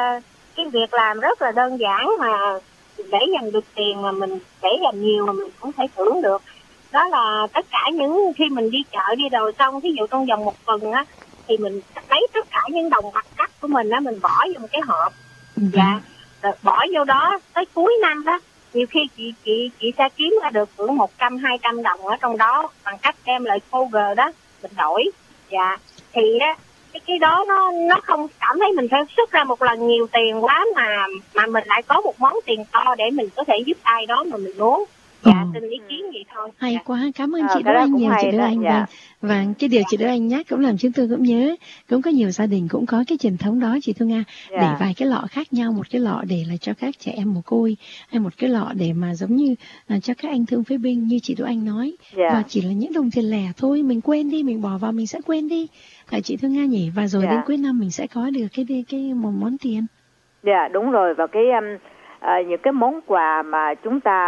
Speaker 4: việc làm rất là đơn giản mà để dành được tiền mà mình để dành nhiều mà mình cũng thể thưởng được. Đó là tất cả những khi mình đi chợ đi rồi xong, ví dụ trong vòng một tuần á, thì mình lấy tất cả những đồng bạc cắt của mình á, mình bỏ vô một cái hộp. Dạ, rồi bỏ vô đó tới cuối năm đó, nhiều khi chị sẽ kiếm ra được khoảng 100-200 đồng ở trong đó bằng cách đem lại Kroger đó mình đổi. Dạ, thì á cái đó nó không cảm thấy mình phải xuất ra một lần nhiều tiền quá mà mình lại có một món tiền to để mình có thể giúp ai đó mà mình muốn. Dạ, xin ý kiến vậy thôi.
Speaker 1: Hay quá, cảm ơn chị Đỗ Anh nhiều, chị Đỗ Anh. Dạ. Và cái điều chị Đỗ Anh nhắc cũng làm chúng tôi cũng nhớ, cũng có nhiều gia đình cũng có cái truyền thống đó chị Thu Nga, để vài cái lọ khác nhau, một cái lọ để là cho các trẻ em mồ côi, hay một cái lọ để mà giống như cho các anh thương phế binh như chị Đỗ Anh nói, và chỉ là những đồng tiền lẻ thôi, mình quên đi, mình bỏ vào mình sẽ quên đi, chị Thu Nga nhỉ, và rồi đến cuối năm mình sẽ có được cái một món tiền.
Speaker 3: Dạ đúng rồi, và cái những cái món quà mà chúng ta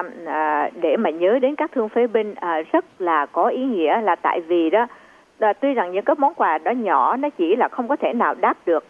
Speaker 3: để mà nhớ đến các thương phế binh rất là có ý nghĩa, là tại vì đó tuy rằng những cái món quà đó nhỏ, nó chỉ là không có thể nào đáp được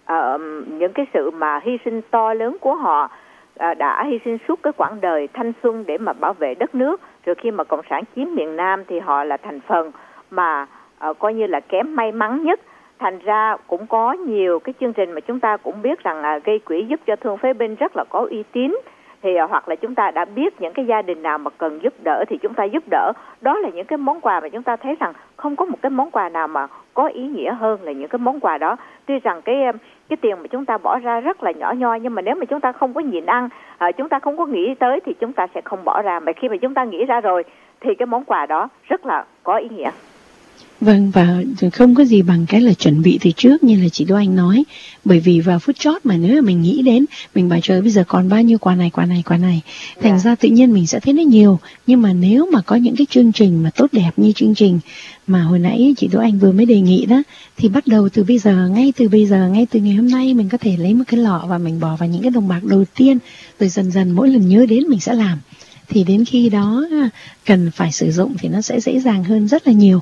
Speaker 3: những cái sự mà hy sinh to lớn của họ, đã hy sinh suốt cái quãng đời thanh xuân để mà bảo vệ đất nước. Rồi khi mà Cộng sản chiếm miền Nam thì họ là thành phần mà coi như là kém may mắn nhất. Thành ra cũng có nhiều cái chương trình mà chúng ta cũng biết rằng gây quỹ giúp cho thương phế binh rất là có uy tín. Thì hoặc là chúng ta đã biết những cái gia đình nào mà cần giúp đỡ thì chúng ta giúp đỡ. Đó là những cái món quà mà chúng ta thấy rằng không có một cái món quà nào mà có ý nghĩa hơn là những cái món quà đó. Tuy rằng cái tiền mà chúng ta bỏ ra rất là nhỏ nhoi, nhưng mà nếu mà chúng ta không có nhịn ăn, chúng ta không có nghĩ tới thì chúng ta sẽ không bỏ ra. Mà khi mà chúng ta nghĩ ra rồi thì cái món quà đó rất là có ý nghĩa.
Speaker 1: Vâng, và không có gì bằng cái là chuẩn bị từ trước như là chị Đỗ Anh nói. Bởi vì vào phút chót mà nếu mà mình nghĩ đến, mình bảo trời bây giờ còn bao nhiêu quà này, thành ra tự nhiên mình sẽ thấy nó nhiều. Nhưng mà nếu mà có những cái chương trình mà tốt đẹp như chương trình mà hồi nãy chị Đỗ Anh vừa mới đề nghị đó, thì bắt đầu từ bây giờ, ngay từ ngày hôm nay mình có thể lấy một cái lọ và mình bỏ vào những cái đồng bạc đầu tiên, rồi dần dần mỗi lần nhớ đến mình sẽ làm. Thì đến khi đó cần phải sử dụng thì nó sẽ dễ dàng hơn rất là nhiều.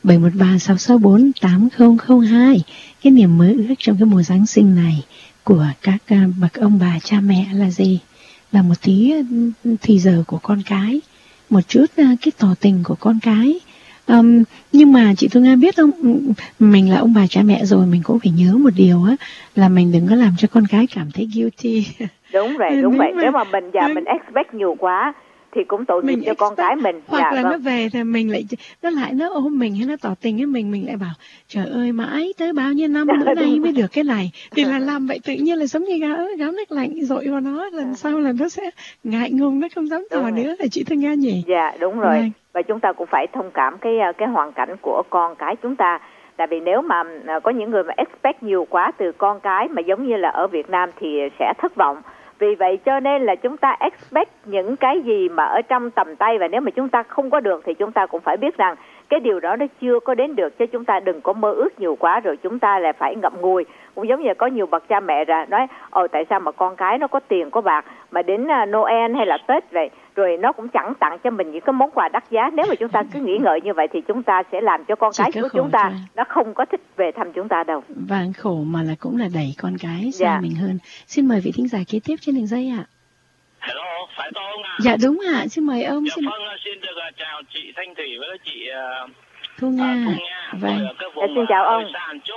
Speaker 1: 713-664-8002. Cái niềm mơ ước trong cái mùa Giáng sinh này của các bậc ông bà cha mẹ là gì? Là một tí thì giờ của con cái, một chút cái tỏ tình của con cái. Nhưng mà chị Thu Nga biết không, mình là ông bà cha mẹ rồi, mình cũng phải nhớ một điều á, là mình đừng có làm cho con cái cảm thấy guilty.
Speaker 3: Đúng vậy. Nếu mà mình mình expect nhiều quá thì cũng tội nghiệp cho con cái mình.
Speaker 1: Hoặc là nó về thì mình lại nó ôm mình hay nó tỏ tình với mình lại bảo trời ơi mãi tới bao nhiêu năm nữa đây mới được cái này, thì là làm vậy tự nhiên là giống như gáo nước lạnh dội vào nó, lần sau là nó sẽ ngại ngùng, nó không dám tỏ nữa, là chị Thu Nga nhỉ?
Speaker 3: Dạ đúng rồi. Và chúng ta cũng phải thông cảm cái hoàn cảnh của con cái chúng ta. Tại vì nếu mà có những người mà expect nhiều quá từ con cái mà giống như là ở Việt Nam thì sẽ thất vọng. Vì vậy cho nên là chúng ta expect những cái gì mà ở trong tầm tay, và nếu mà chúng ta không có được thì chúng ta cũng phải biết rằng cái điều đó nó chưa có đến được, chứ chúng ta đừng có mơ ước nhiều quá rồi chúng ta lại phải ngậm ngùi. Cũng giống như có nhiều bậc cha mẹ ra nói tại sao mà con cái nó có tiền có bạc mà đến Noel hay là Tết vậy rồi nó cũng chẳng tặng cho mình những cái món quà đắt giá. Nếu mà chúng ta cứ nghĩ ngợi như vậy thì chúng ta sẽ làm cho con cái của chúng ta nó không có thích về thăm chúng ta đâu.
Speaker 1: Và khổ mà là cũng là đẩy con cái xa mình hơn. Xin mời vị thính giả kế tiếp trên đường dây ạ.
Speaker 6: Hello, phải tôi không ạ?
Speaker 1: Dạ đúng ạ, xin mời ông.
Speaker 6: Dạ vâng, xin được chào chị Thanh Thủy với chị
Speaker 1: Thu Nga. Vâng.
Speaker 3: Xin chào ông.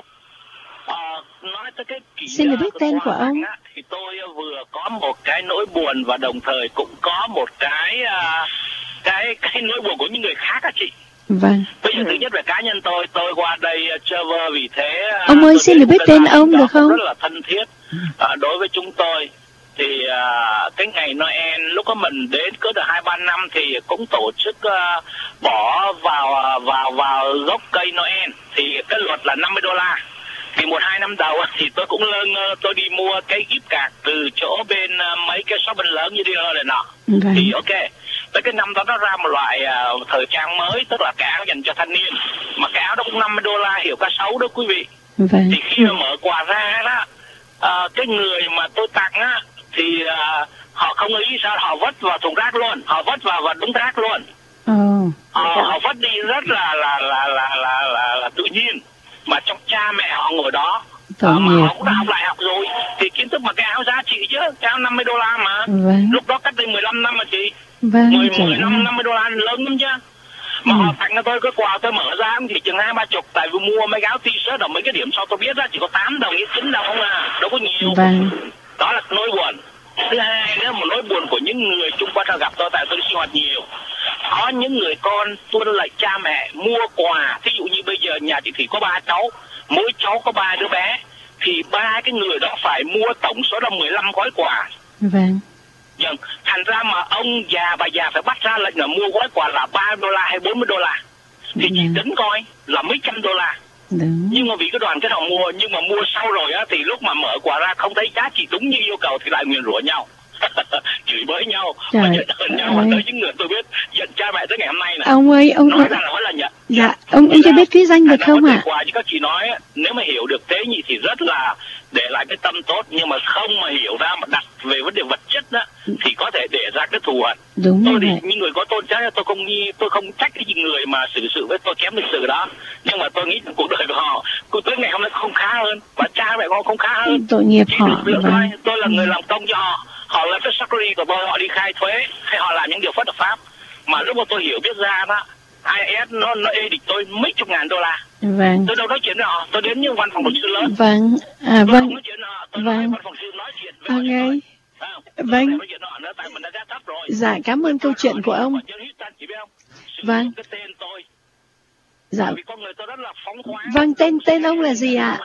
Speaker 6: Nói tới cái
Speaker 1: Xin được biết tên của ông.
Speaker 6: Thì tôi vừa có một cái nỗi buồn và đồng thời cũng có một cái nỗi buồn của những người khác á chị.
Speaker 1: Vâng.
Speaker 6: Bây giờ thứ nhất về cá nhân tôi qua đây server vì thế.
Speaker 1: Ông ơi, xin được biết tên ông được không?
Speaker 6: Rất là thân thiết đối với chúng tôi. Thì cái ngày Noel lúc đó mình đến cứ được 2-3 năm thì cũng tổ chức bỏ vào gốc cây Noel. Thì cái luật là $50. Thì 1-2 năm đầu thì tôi cũng lơ ngơ, tôi đi mua cái gift card từ chỗ bên mấy cái shopping lớn như dealer này nọ. Thì ok, tới cái năm đó nó ra một loại thời trang mới, tức là cái áo dành cho thanh niên. Mà cái áo đó cũng $50, hiểu cá sấu đó quý vị. Thì khi mà mở quà ra đó, cái người mà tôi tặng á thì họ không nghĩ sao, họ vứt vào thùng rác luôn, họ vứt vào đúng rác luôn. Họ vứt đi rất là tự nhiên. Mà trong cha mẹ họ ngồi đó mà họ cũng đã học đại học rồi thì kiến thức mà cái áo giá trị chứ, cái áo $50 mà. Lúc đó cách đây 15 năm mà chị. 15-50 đô lớn lắm chứ. Mà họ tặng cho tôi cái quà, tôi mở ra thì chừng 20-30, tại vì mua mấy cái áo t-shirt ở mấy cái điểm sau tôi biết đó chỉ có $8 với $9 không à, đâu có nhiều. Đó là nỗi buồn. Thứ hai nữa, một nỗi buồn của những người chung quanh gặp tôi, tại tôi sinh hoạt nhiều. Có những người con tuân lệnh cha mẹ mua quà, thí dụ như bây giờ nhà chị Thủy có 3 cháu, mỗi cháu có 3 đứa bé, thì 3 cái người đó phải mua tổng số là 15 gói quà. Thành ra mà ông già bà già phải bắt ra lệnh là mua gói quà là $30 hay $40, thì chỉ tính coi là mấy trăm $. Nhưng mà vì cái đoàn kết họ mua, nhưng mà mua sau rồi á thì lúc mà mở quà ra không thấy giá trị đúng như yêu cầu thì lại nguyền rủa nhau. Chửi bới nhau và giận hờn nhau. Và tới những người tôi biết giận cha mẹ tới ngày hôm nay này.
Speaker 1: Ông ơi, ông
Speaker 6: nói rằng là nói là nhận.
Speaker 1: Dạ, ông cho biết cái danh được không ạ?
Speaker 6: Quà chứ các chị nói nếu mà hiểu được thế nhỉ thì rất là để lại cái tâm tốt, nhưng mà không mà hiểu ra mà đặt về vấn đề vật chất đó thì có thể để ra cái thù hận. Tôi thì những người có tôn giáo tôi không trách cái người mà xử sự với tôi kém lịch sự đó, nhưng mà tôi nghĩ cuộc đời của họ tới ngày hôm nay không khá hơn và cha mẹ họ không khá hơn.
Speaker 1: Tội nghiệp họ.
Speaker 6: Tôi là người làm công cho họ. Họ là cái salary của tôi, họ đi khai thuế hay họ làm những điều bất hợp pháp, mà lúc mà tôi hiểu biết ra đó IS nó ê địch tôi mấy chục ngàn $. Tôi đâu nói chuyện với họ, tôi đến những văn phòng luật sư lớn.
Speaker 1: Dạ, cảm ơn câu chuyện của ông. Tên ông là gì ạ?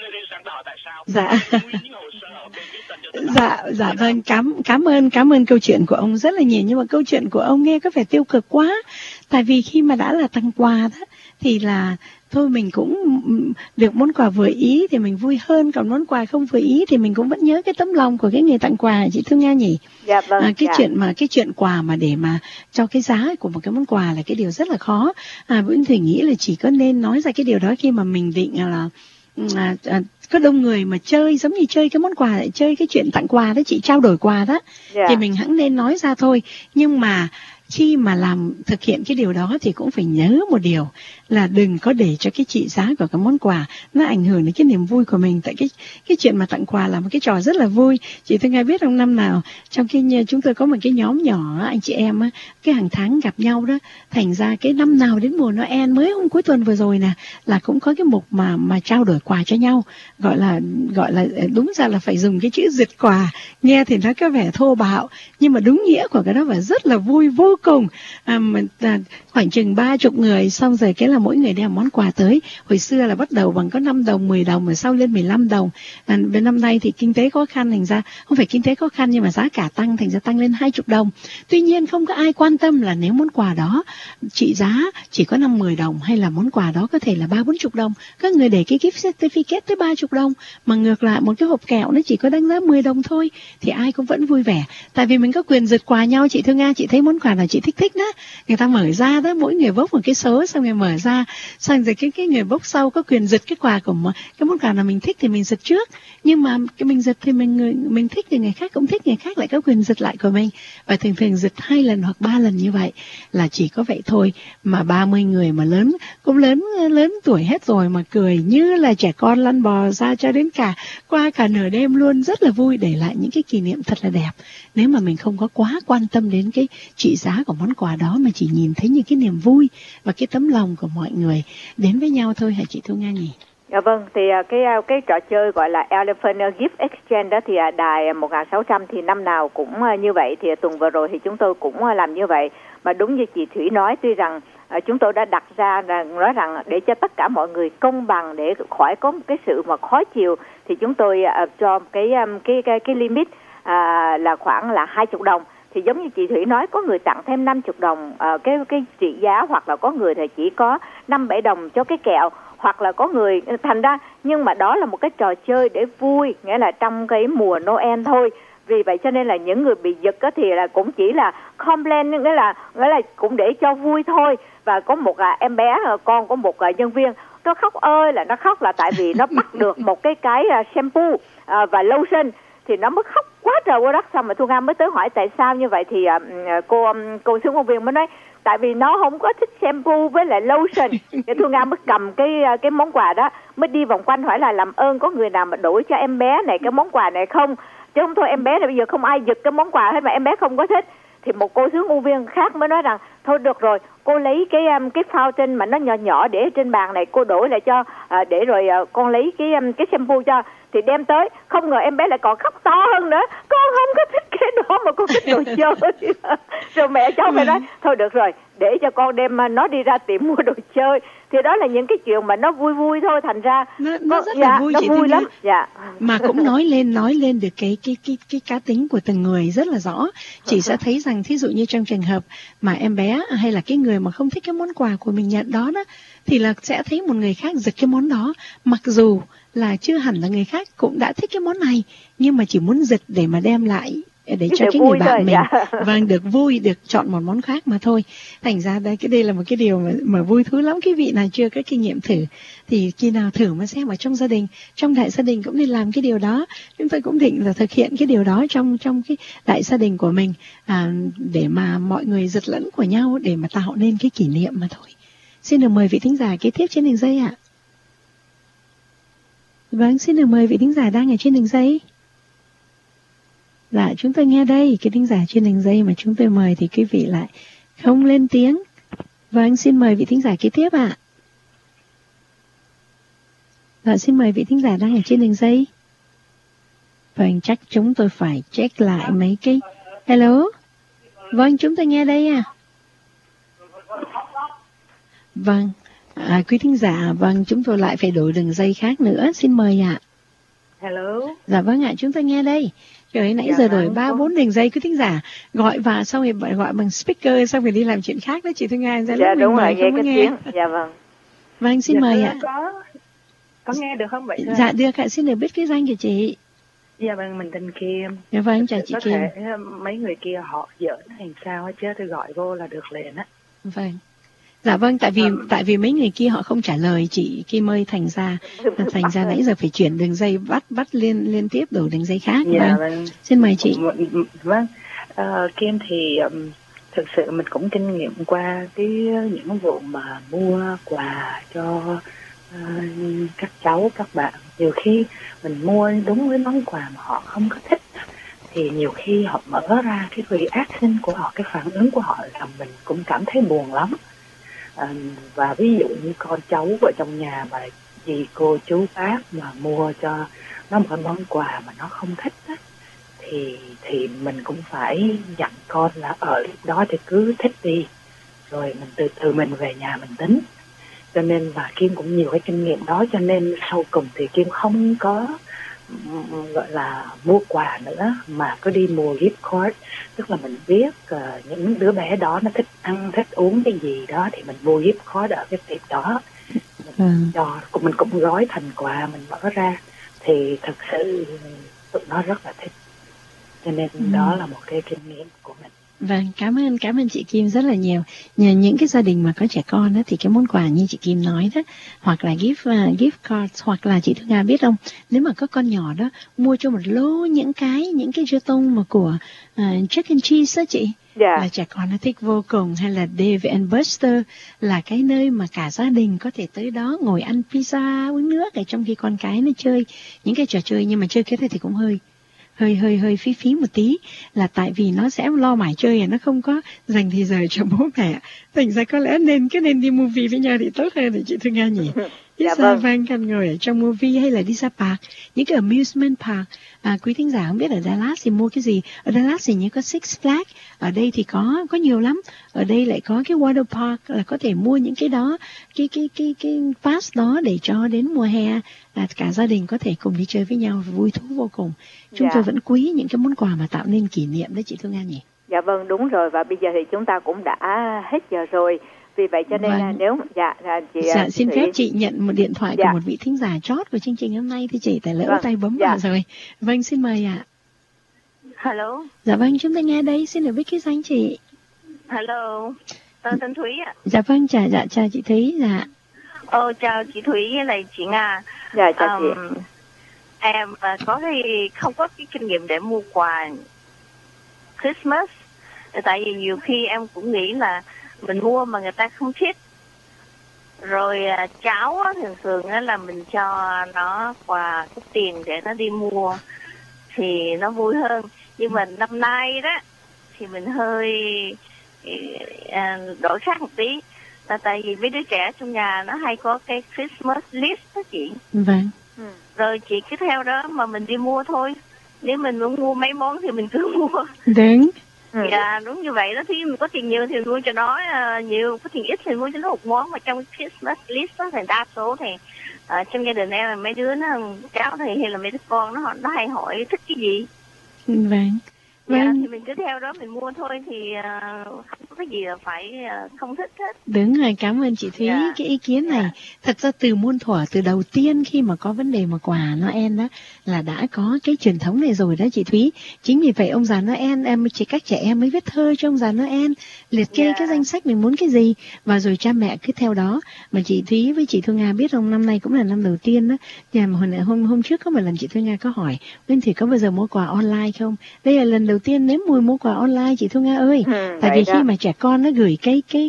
Speaker 1: Dạ vâng, cảm ơn câu chuyện của ông rất là nhiều, nhưng mà câu chuyện của ông nghe có vẻ tiêu cực quá. Tại vì khi mà đã là tặng quà đó thì là thôi mình cũng được món quà vừa ý thì mình vui hơn, còn món quà không vừa ý thì mình cũng vẫn nhớ cái tấm lòng của cái người tặng quà, chị Thương Nga nhỉ?
Speaker 3: Dạ vâng.
Speaker 1: Cái chuyện quà mà để mà cho cái giá của một cái món quà là cái điều rất là khó. Vẫn Thủy nghĩ là chỉ có nên nói ra cái điều đó khi mà mình định là có đông người mà chơi giống như chơi cái món quà, lại chơi cái chuyện tặng quà đó, chị trao đổi quà đó, thì mình hẵng nên nói ra thôi. Nhưng mà khi mà thực hiện cái điều đó thì cũng phải nhớ một điều là đừng có để cho cái trị giá của cái món quà nó ảnh hưởng đến cái niềm vui của mình. Tại cái chuyện mà tặng quà là một cái trò rất là vui. Chị Thương Nga biết không, năm nào trong khi chúng tôi có một cái nhóm nhỏ anh chị em á, cái hàng tháng gặp nhau đó, thành ra cái năm nào đến mùa Noel mới hôm cuối tuần vừa rồi nè là cũng có cái mục mà trao đổi quà cho nhau, gọi là đúng ra là phải dùng cái chữ giật quà, nghe thì nó có vẻ thô bạo nhưng mà đúng nghĩa của cái đó và rất là vui vô cùng. Khoảng chừng 30 người, xong rồi cái là mỗi người đem món quà tới. Hồi xưa là bắt đầu bằng có 5 đồng, 10 đồng, rồi sau lên 15 đồng. Bên năm nay thì kinh tế khó khăn, thành ra không phải kinh tế khó khăn nhưng mà giá cả tăng, thành ra tăng lên 20 đồng. Tuy nhiên không có ai quan tâm là nếu món quà đó trị giá chỉ có 5-10 đồng hay là món quà đó có thể là 30-40 đồng. Các người để cái gift certificate tới 30 đồng, mà ngược lại một cái hộp kẹo nó chỉ có đáng giá 10 đồng thôi thì ai cũng vẫn vui vẻ. Tại vì mình có quyền giật quà nhau. Chị Thương Nga, chị thấy món quà nào chị thích đó, người ta mở ra đó, mỗi người bốc một cái số, xong rồi mở ra, xong rồi cái người bốc sau có quyền giật cái quà của cái món quà nào mình thích thì mình giật trước, nhưng mà cái mình giật thì mình thích thì người khác cũng thích, người khác lại có quyền giật lại của mình, và thường giật 2 lần hoặc 3 lần như vậy là chỉ có vậy thôi, mà 30 người mà cũng lớn tuổi hết rồi mà cười như là trẻ con lăn bò ra cho đến qua cả nửa đêm luôn, rất là vui, để lại những cái kỷ niệm thật là đẹp. Nếu mà mình không có quá quan tâm đến cái trị giá của món quà đó, mà chỉ nhìn thấy những cái niềm vui và cái tấm lòng của mọi người đến với nhau thôi hả chị Thu Nga nhỉ?
Speaker 3: Dạ vâng, thì cái trò chơi gọi là Elephant Gift Exchange đó thì đài 1600 thì năm nào cũng như vậy, thì tuần vừa rồi thì chúng tôi cũng làm như vậy. Mà đúng như chị Thủy nói, tuy rằng chúng tôi đã đặt ra nói rằng để cho tất cả mọi người công bằng, để khỏi có một cái sự mà khó chịu, thì chúng tôi cho cái limit là khoảng là 20 đồng. Thì giống như chị Thủy nói, có người tặng thêm 50 đồng cái trị giá, hoặc là có người thì chỉ có 5-7 đồng cho cái kẹo, hoặc là có người thành ra, nhưng mà đó là một cái trò chơi để vui, nghĩa là trong cái mùa Noel thôi. Vì vậy cho nên là những người bị giật thì là cũng chỉ là complain, nghĩa là cũng để cho vui thôi. Và có một em bé, con của một nhân viên, nó khóc ơi là nó khóc, là tại vì nó bắt được một cái shampoo và lotion, thì nó mới khóc quá trời quá đất. Xong mà Thu Nga mới tới hỏi tại sao như vậy, thì cô xuống công viên mới nói tại vì nó không có thích shampoo với lại lotion. Thì Thu Nga mới cầm cái món quà đó, mới đi vòng quanh hỏi là làm ơn có người nào mà đổi cho em bé này cái món quà này không, chứ không thôi em bé này bây giờ không ai giật cái món quà hết mà em bé không có thích. Thì một cô hướng công viên khác mới nói rằng thôi được rồi, cô lấy cái fountain mà nó nhỏ nhỏ để trên bàn này, cô đổi lại cho để rồi con lấy cái shampoo cho. Thì đem tới, không ngờ em bé lại còn khóc to hơn nữa, con không có thích cái đó mà con thích đồ chơi. Rồi mẹ cháu phải nói thôi được rồi, để cho con đem nó đi ra tiệm mua đồ chơi. Thì đó là những cái chuyện mà nó vui vui thôi, thành ra
Speaker 1: nó rất là vui,
Speaker 3: nó
Speaker 1: chị
Speaker 3: vui lắm. Dạ.
Speaker 1: Mà cũng nói lên được cái cá tính của từng người rất là rõ. Chị sẽ thấy rằng thí dụ như trong trường hợp mà em bé hay là cái người mà không thích cái món quà của mình nhận đó thì là sẽ thấy một người khác giật cái món đó, mặc dù là chưa hẳn là người khác cũng đã thích cái món này, nhưng mà chỉ muốn giật để mà đem lại để cho cái người bạn mình vâng được vui, được chọn một món khác mà thôi. Thành ra đây là một cái điều mà vui thú lắm. Quý vị nào chưa có kinh nghiệm thử thì khi nào thử mà xem, ở trong gia đình, trong đại gia đình cũng nên làm cái điều đó. Chúng tôi cũng định là thực hiện cái điều đó trong cái đại gia đình của mình, để mà mọi người giật lẫn của nhau để mà tạo nên cái kỷ niệm mà thôi. Xin được mời vị thính giả kế tiếp trên đường dây ạ. Vâng, xin được mời vị thính giả đang ở trên đường dây. Dạ, chúng tôi nghe đây, cái thính giả trên đường dây mà chúng tôi mời thì quý vị lại không lên tiếng. Vâng, xin mời vị thính giả kế tiếp ạ. Dạ, xin mời vị thính giả đang ở trên đường dây. Vâng, chắc chúng tôi phải check lại mấy cái... Hello? Vâng, chúng tôi nghe đây à. Vâng, quý thính giả, vâng, chúng tôi lại phải đổi đường dây khác nữa. Xin mời ạ.
Speaker 7: Hello.
Speaker 1: Dạ vâng ạ, chúng tôi nghe đây. Trời, nãy giờ đổi 3-4 đường dây quý thính giả gọi vào, xong rồi gọi bằng speaker, xong rồi đi làm chuyện khác đó chị Thu Nga.
Speaker 3: Dạ đúng rồi, nghe cái tiếng. Dạ vâng.
Speaker 1: Vâng, xin mời ạ.
Speaker 7: Có nghe được không vậy?
Speaker 1: Dạ được ạ, xin được biết cái danh của chị.
Speaker 7: Dạ vâng, mình tên Kim.
Speaker 1: Dạ vâng, chào chị Kim.
Speaker 7: Có thể mấy người kia họ giỡn thành sao hết chứ, tôi gọi vô là được liền á.
Speaker 1: Vâng. Dạ vâng, tại vì mấy người kia họ không trả lời chị Kim ơi, thành ra nãy giờ phải chuyển đường dây, bắt liên tiếp đổi đường dây khác.
Speaker 7: Dạ vâng.
Speaker 1: Xin mời chị.
Speaker 7: Vâng, Kim thì thực sự mình cũng kinh nghiệm qua những vụ mà mua quà cho các cháu, các bạn. Nhiều khi mình mua đúng với món quà mà họ không có thích, thì nhiều khi họ mở ra cái reaction của họ, cái phản ứng của họ làm mình cũng cảm thấy buồn lắm. Và ví dụ như con cháu ở trong nhà mà dì cô chú bác mà mua cho nó một cái món quà mà nó không thích á, thì mình cũng phải dặn con là ở lúc đó thì cứ thích đi, rồi mình từ mình về nhà mình tính. Cho nên và Kim cũng nhiều cái kinh nghiệm đó, cho nên sau cùng thì Kim không có gọi là mua quà nữa mà cứ đi mua gift card, tức là mình biết những đứa bé đó nó thích ăn thích uống cái gì đó thì mình mua gift card ở cái tiệm đó, mình cho mình cũng gói thành quà, mình mở ra thì thực sự tụi nó rất là thích, cho nên đó là một cái kinh nghiệm của mình.
Speaker 1: Vâng, cảm ơn chị Kim rất là nhiều. Nhờ những cái gia đình mà có trẻ con đó, thì cái món quà như chị Kim nói đó, hoặc là gift cards, hoặc là chị Thương Nga biết không, nếu mà có con nhỏ đó mua cho một lô những cái jeton mà của Chicken Cheese đó chị, là trẻ con nó thích vô cùng. Hay là Dave and Buster là cái nơi mà cả gia đình có thể tới đó ngồi ăn pizza, uống nước, để trong khi con cái nó chơi những cái trò chơi, nhưng mà chơi cái này thì cũng hơi phí một tí, là tại vì nó sẽ lo mải chơi, nó không có dành thì giờ cho bố mẹ, thành ra có lẽ nên đi movie với nhau thì tốt hơn thì chị Thương Nga nhỉ. Vâng, cần ngồi ở trong movie hay là đi ra park, những cái amusement park. Quý thính giả không biết ở Dallas thì mua cái gì. Ở Dallas thì như có Six Flags, ở đây thì có nhiều lắm. Ở đây lại có cái water park, là có thể mua những cái đó, cái pass đó để cho đến mùa hè cả gia đình có thể cùng đi chơi với nhau, vui thú vô cùng. Chúng tôi vẫn quý những cái món quà mà tạo nên kỷ niệm đấy chị Thương Nga nhỉ.
Speaker 3: Dạ vâng, đúng rồi. Và bây giờ thì chúng ta cũng đã hết giờ rồi. Vì vậy cho nên là nếu chị
Speaker 1: xin phép chị nhận một điện thoại của một vị thính giả chót của chương trình hôm nay thì chị, tại lỡ tay bấm vào rồi. Vâng, xin mời ạ.
Speaker 8: Hello.
Speaker 1: Dạ vâng, chúng ta nghe đây, xin được biết cái danh chị.
Speaker 8: Hello, tên Thúy ạ.
Speaker 1: Dạ vâng, chào chị Thúy.
Speaker 8: Chào chị Thúy với lại chị Nga.
Speaker 3: Dạ chào chị.
Speaker 8: Em không có cái kinh nghiệm để mua quà Christmas, tại vì nhiều khi em cũng nghĩ là mình mua mà người ta không thích. Rồi cháu thường là mình cho nó quà cái tiền để nó đi mua thì nó vui hơn. Nhưng mà năm nay đó thì mình hơi đổi khác một tí, là tại vì mấy đứa trẻ trong nhà nó hay có cái Christmas list đó chị.
Speaker 1: Vâng.
Speaker 8: Rồi chị cứ theo đó mà mình đi mua thôi. Nếu mình muốn mua mấy món thì mình cứ mua.
Speaker 1: Đúng.
Speaker 8: Dạ đúng như vậy đó. Thì mình có tiền nhiều thì mua cho nó nhiều, có tiền ít thì mua cho nó một món. Mà trong Christmas list đó thì đa số thì trong gia đình em là mấy đứa nó cháu thì hay là mấy đứa con nó hay hỏi thích cái gì.
Speaker 1: Vâng.
Speaker 8: Dạ, thì mình cứ theo đó mình mua thôi, thì không có cái gì là phải không thích hết.
Speaker 1: Đúng rồi, cảm ơn chị Thúy cái ý kiến này. Thật ra từ muôn thuở, từ đầu tiên khi mà có vấn đề mà quà Noel đó là đã có cái truyền thống này rồi đó chị Thúy. Chính vì vậy ông già Noel, chỉ các trẻ em mới viết thơ cho ông già Noel, liệt kê cái danh sách mình muốn cái gì, và rồi cha mẹ cứ theo đó. Mà chị Thúy với chị Thương Nga biết không, năm nay cũng là năm đầu tiên đó. Nhà mà hôm trước có một lần chị Thương Nga có hỏi Nguyên Thủy có bao giờ mua quà online không? Đây là lần đầu tiên nếm mùi mua quà online chị Thương Nga ơi. Tại vì khi mà trẻ con nó gửi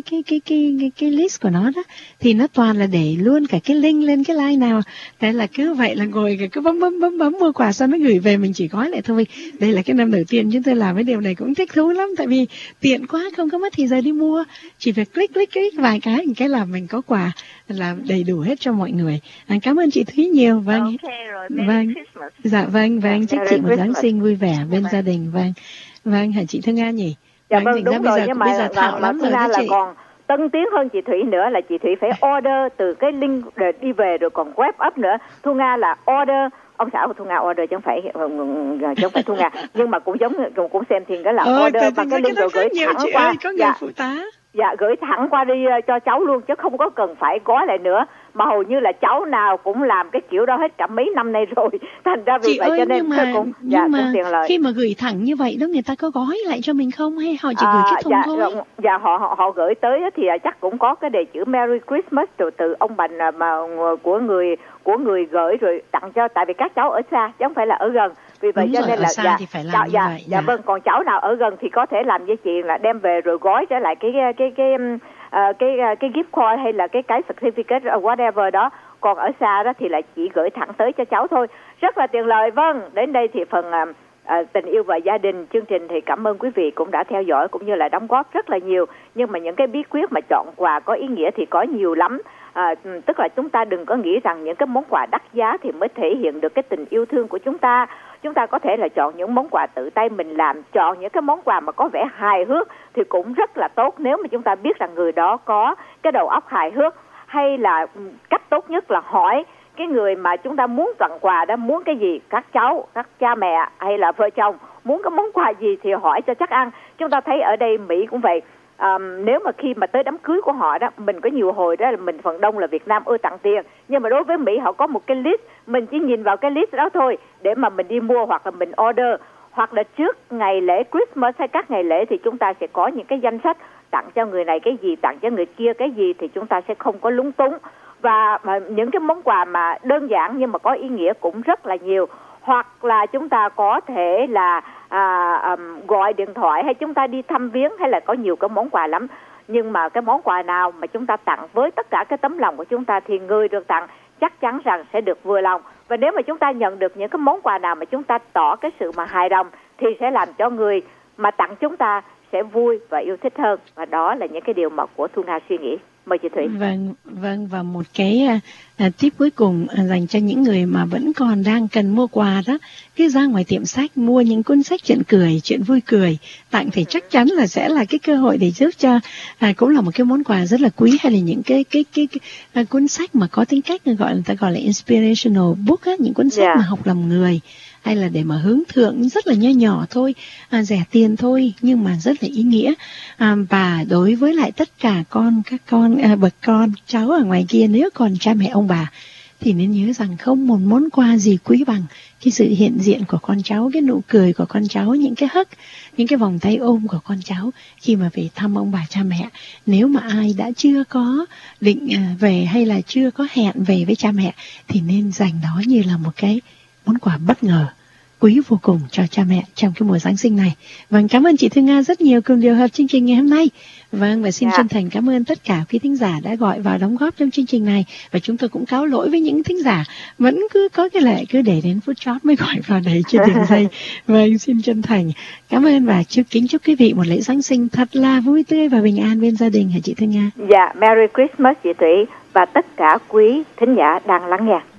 Speaker 1: cái list của nó đó thì nó toàn là để luôn cả cái link lên cái line nào. Thế là cứ vậy là ngồi cứ bấm mua quà, xong nó gửi về mình chỉ gói lại thôi. Đây là cái năm đầu tiên chúng tôi làm cái điều này, cũng thích thú lắm, tại vì tiện quá, không có mất thì giờ đi mua, chỉ phải click vài cái là mình có quà là đầy đủ hết cho mọi người. Cảm ơn chị Thúy nhiều. Vâng. Vâng. Dạ vâng, chúc chị một Giáng sinh vui vẻ bên gia đình. Vâng, hả chị Thương Nga nhỉ?
Speaker 3: Dạ vâng, đúng rồi, nhưng mà
Speaker 1: Thảo lắm rồi đó chị.
Speaker 3: Còn tân tiến hơn chị Thủy nữa là chị Thủy phải order từ cái link để đi về, rồi còn web up nữa. Thu Nga là order, ông xã của Thu Nga order chứ không phải Thu Nga, nhưng mà cũng xem thì cái là order bằng cái link rồi gửi thẳng qua.
Speaker 1: Có người phụ tá.
Speaker 3: Dạ, gửi thẳng qua đi cho cháu luôn, chứ không có cần phải gói lại nữa. Mà hầu như là cháu nào cũng làm cái kiểu đó hết cả mấy năm nay rồi. Thành ra vì vậy cho nên cũng tiền lời.
Speaker 1: Khi mà gửi thẳng như vậy đó, người ta có gói lại cho mình không, hay họ chỉ gửi cái thùng thôi?
Speaker 3: Dạ, họ gửi tới thì chắc cũng có cái đề chữ Merry Christmas rồi từ ông Bành mà của người gửi rồi tặng cho, tại vì các cháu ở xa chứ không phải là ở gần. Vì vậy cho nên là dạ vâng, còn cháu nào ở gần thì có thể làm với chị là đem về rồi gói trở lại cái gift card hay là cái certificate whatever đó. Còn ở xa đó thì là chỉ gửi thẳng tới cho cháu thôi, rất là tiện lợi. Vâng, đến đây thì phần tình yêu và gia đình chương trình thì cảm ơn quý vị cũng đã theo dõi cũng như là đóng góp rất là nhiều. Nhưng mà những cái bí quyết mà chọn quà có ý nghĩa thì có nhiều lắm. Tức là chúng ta đừng có nghĩ rằng những cái món quà đắt giá thì mới thể hiện được cái tình yêu thương của chúng ta. Chúng ta có thể là chọn những món quà tự tay mình làm, chọn những cái món quà mà có vẻ hài hước thì cũng rất là tốt, nếu mà chúng ta biết rằng người đó có cái đầu óc hài hước. Hay là cách tốt nhất là hỏi cái người mà chúng ta muốn tặng quà đó muốn cái gì, các cháu, các cha mẹ hay là vợ chồng muốn cái món quà gì thì hỏi cho chắc ăn. Chúng ta thấy ở đây Mỹ cũng vậy. Nếu mà khi mà tới đám cưới của họ đó, mình có nhiều hồi đó là mình phần đông là Việt Nam ưa tặng tiền, nhưng mà đối với Mỹ họ có một cái list, mình chỉ nhìn vào cái list đó thôi để mà mình đi mua hoặc là mình order. hoặc là trước ngày lễ Christmas hay các ngày lễ thì chúng ta sẽ có những cái danh sách tặng cho người này cái gì, tặng cho người kia cái gì, thì chúng ta sẽ không có lúng túng. Và những cái món quà mà đơn giản nhưng mà có ý nghĩa cũng rất là nhiều. Hoặc là chúng ta có thể là gọi điện thoại, hay chúng ta đi thăm viếng, hay là có nhiều cái món quà lắm. Nhưng mà cái món quà nào mà chúng ta tặng với tất cả cái tấm lòng của chúng ta thì người được tặng chắc chắn rằng sẽ được vừa lòng. Và nếu mà chúng ta nhận được những cái món quà nào mà chúng ta tỏ cái sự mà hài lòng thì sẽ làm cho người mà tặng chúng ta sẽ vui và yêu thích hơn. Và đó là những cái điều mà của Thu Nga suy nghĩ. Mời chị Thủy.
Speaker 1: Vâng, và một cái tip cuối cùng dành cho những người mà vẫn còn đang cần mua quà đó, cứ ra ngoài tiệm sách mua những cuốn sách chuyện cười, chuyện vui cười tặng, thì chắc chắn là sẽ là cái cơ hội để giúp cho cũng là một cái món quà rất là quý. Hay là những cái cuốn sách mà có tính cách người ta gọi là inspirational book á, những cuốn sách mà học lòng người, hay là để mà hướng thượng, rất là nho nhỏ thôi, rẻ tiền thôi nhưng mà rất là ý nghĩa. Và đối với lại tất cả các con bậc con cháu ở ngoài kia, nếu còn cha mẹ ông bà thì nên nhớ rằng không một món quà gì quý bằng cái sự hiện diện của con cháu, cái nụ cười của con cháu, những cái hug, những cái vòng tay ôm của con cháu khi mà về thăm ông bà cha mẹ. Nếu mà ai đã chưa có định về hay là chưa có hẹn về với cha mẹ thì nên dành đó như là một cái món quà bất ngờ quý vô cùng cho cha mẹ trong cái mùa Giáng sinh này. Vâng, cảm ơn chị Thư Nga rất nhiều cùng điều hợp chương trình ngày hôm nay. Vâng, và xin chân thành cảm ơn tất cả quý thính giả đã gọi vào đóng góp trong chương trình này. Và chúng tôi cũng cáo lỗi với những thính giả vẫn cứ có cái lệ cứ để đến phút chót mới gọi vào đấy trên đường dây. Vâng, xin chân thành cảm ơn và kính chúc quý vị một lễ Giáng sinh thật là vui tươi và bình an bên gia đình hả chị Thư Nga?
Speaker 3: Dạ, Merry Christmas chị Thủy và tất cả quý thính giả đang lắng nghe.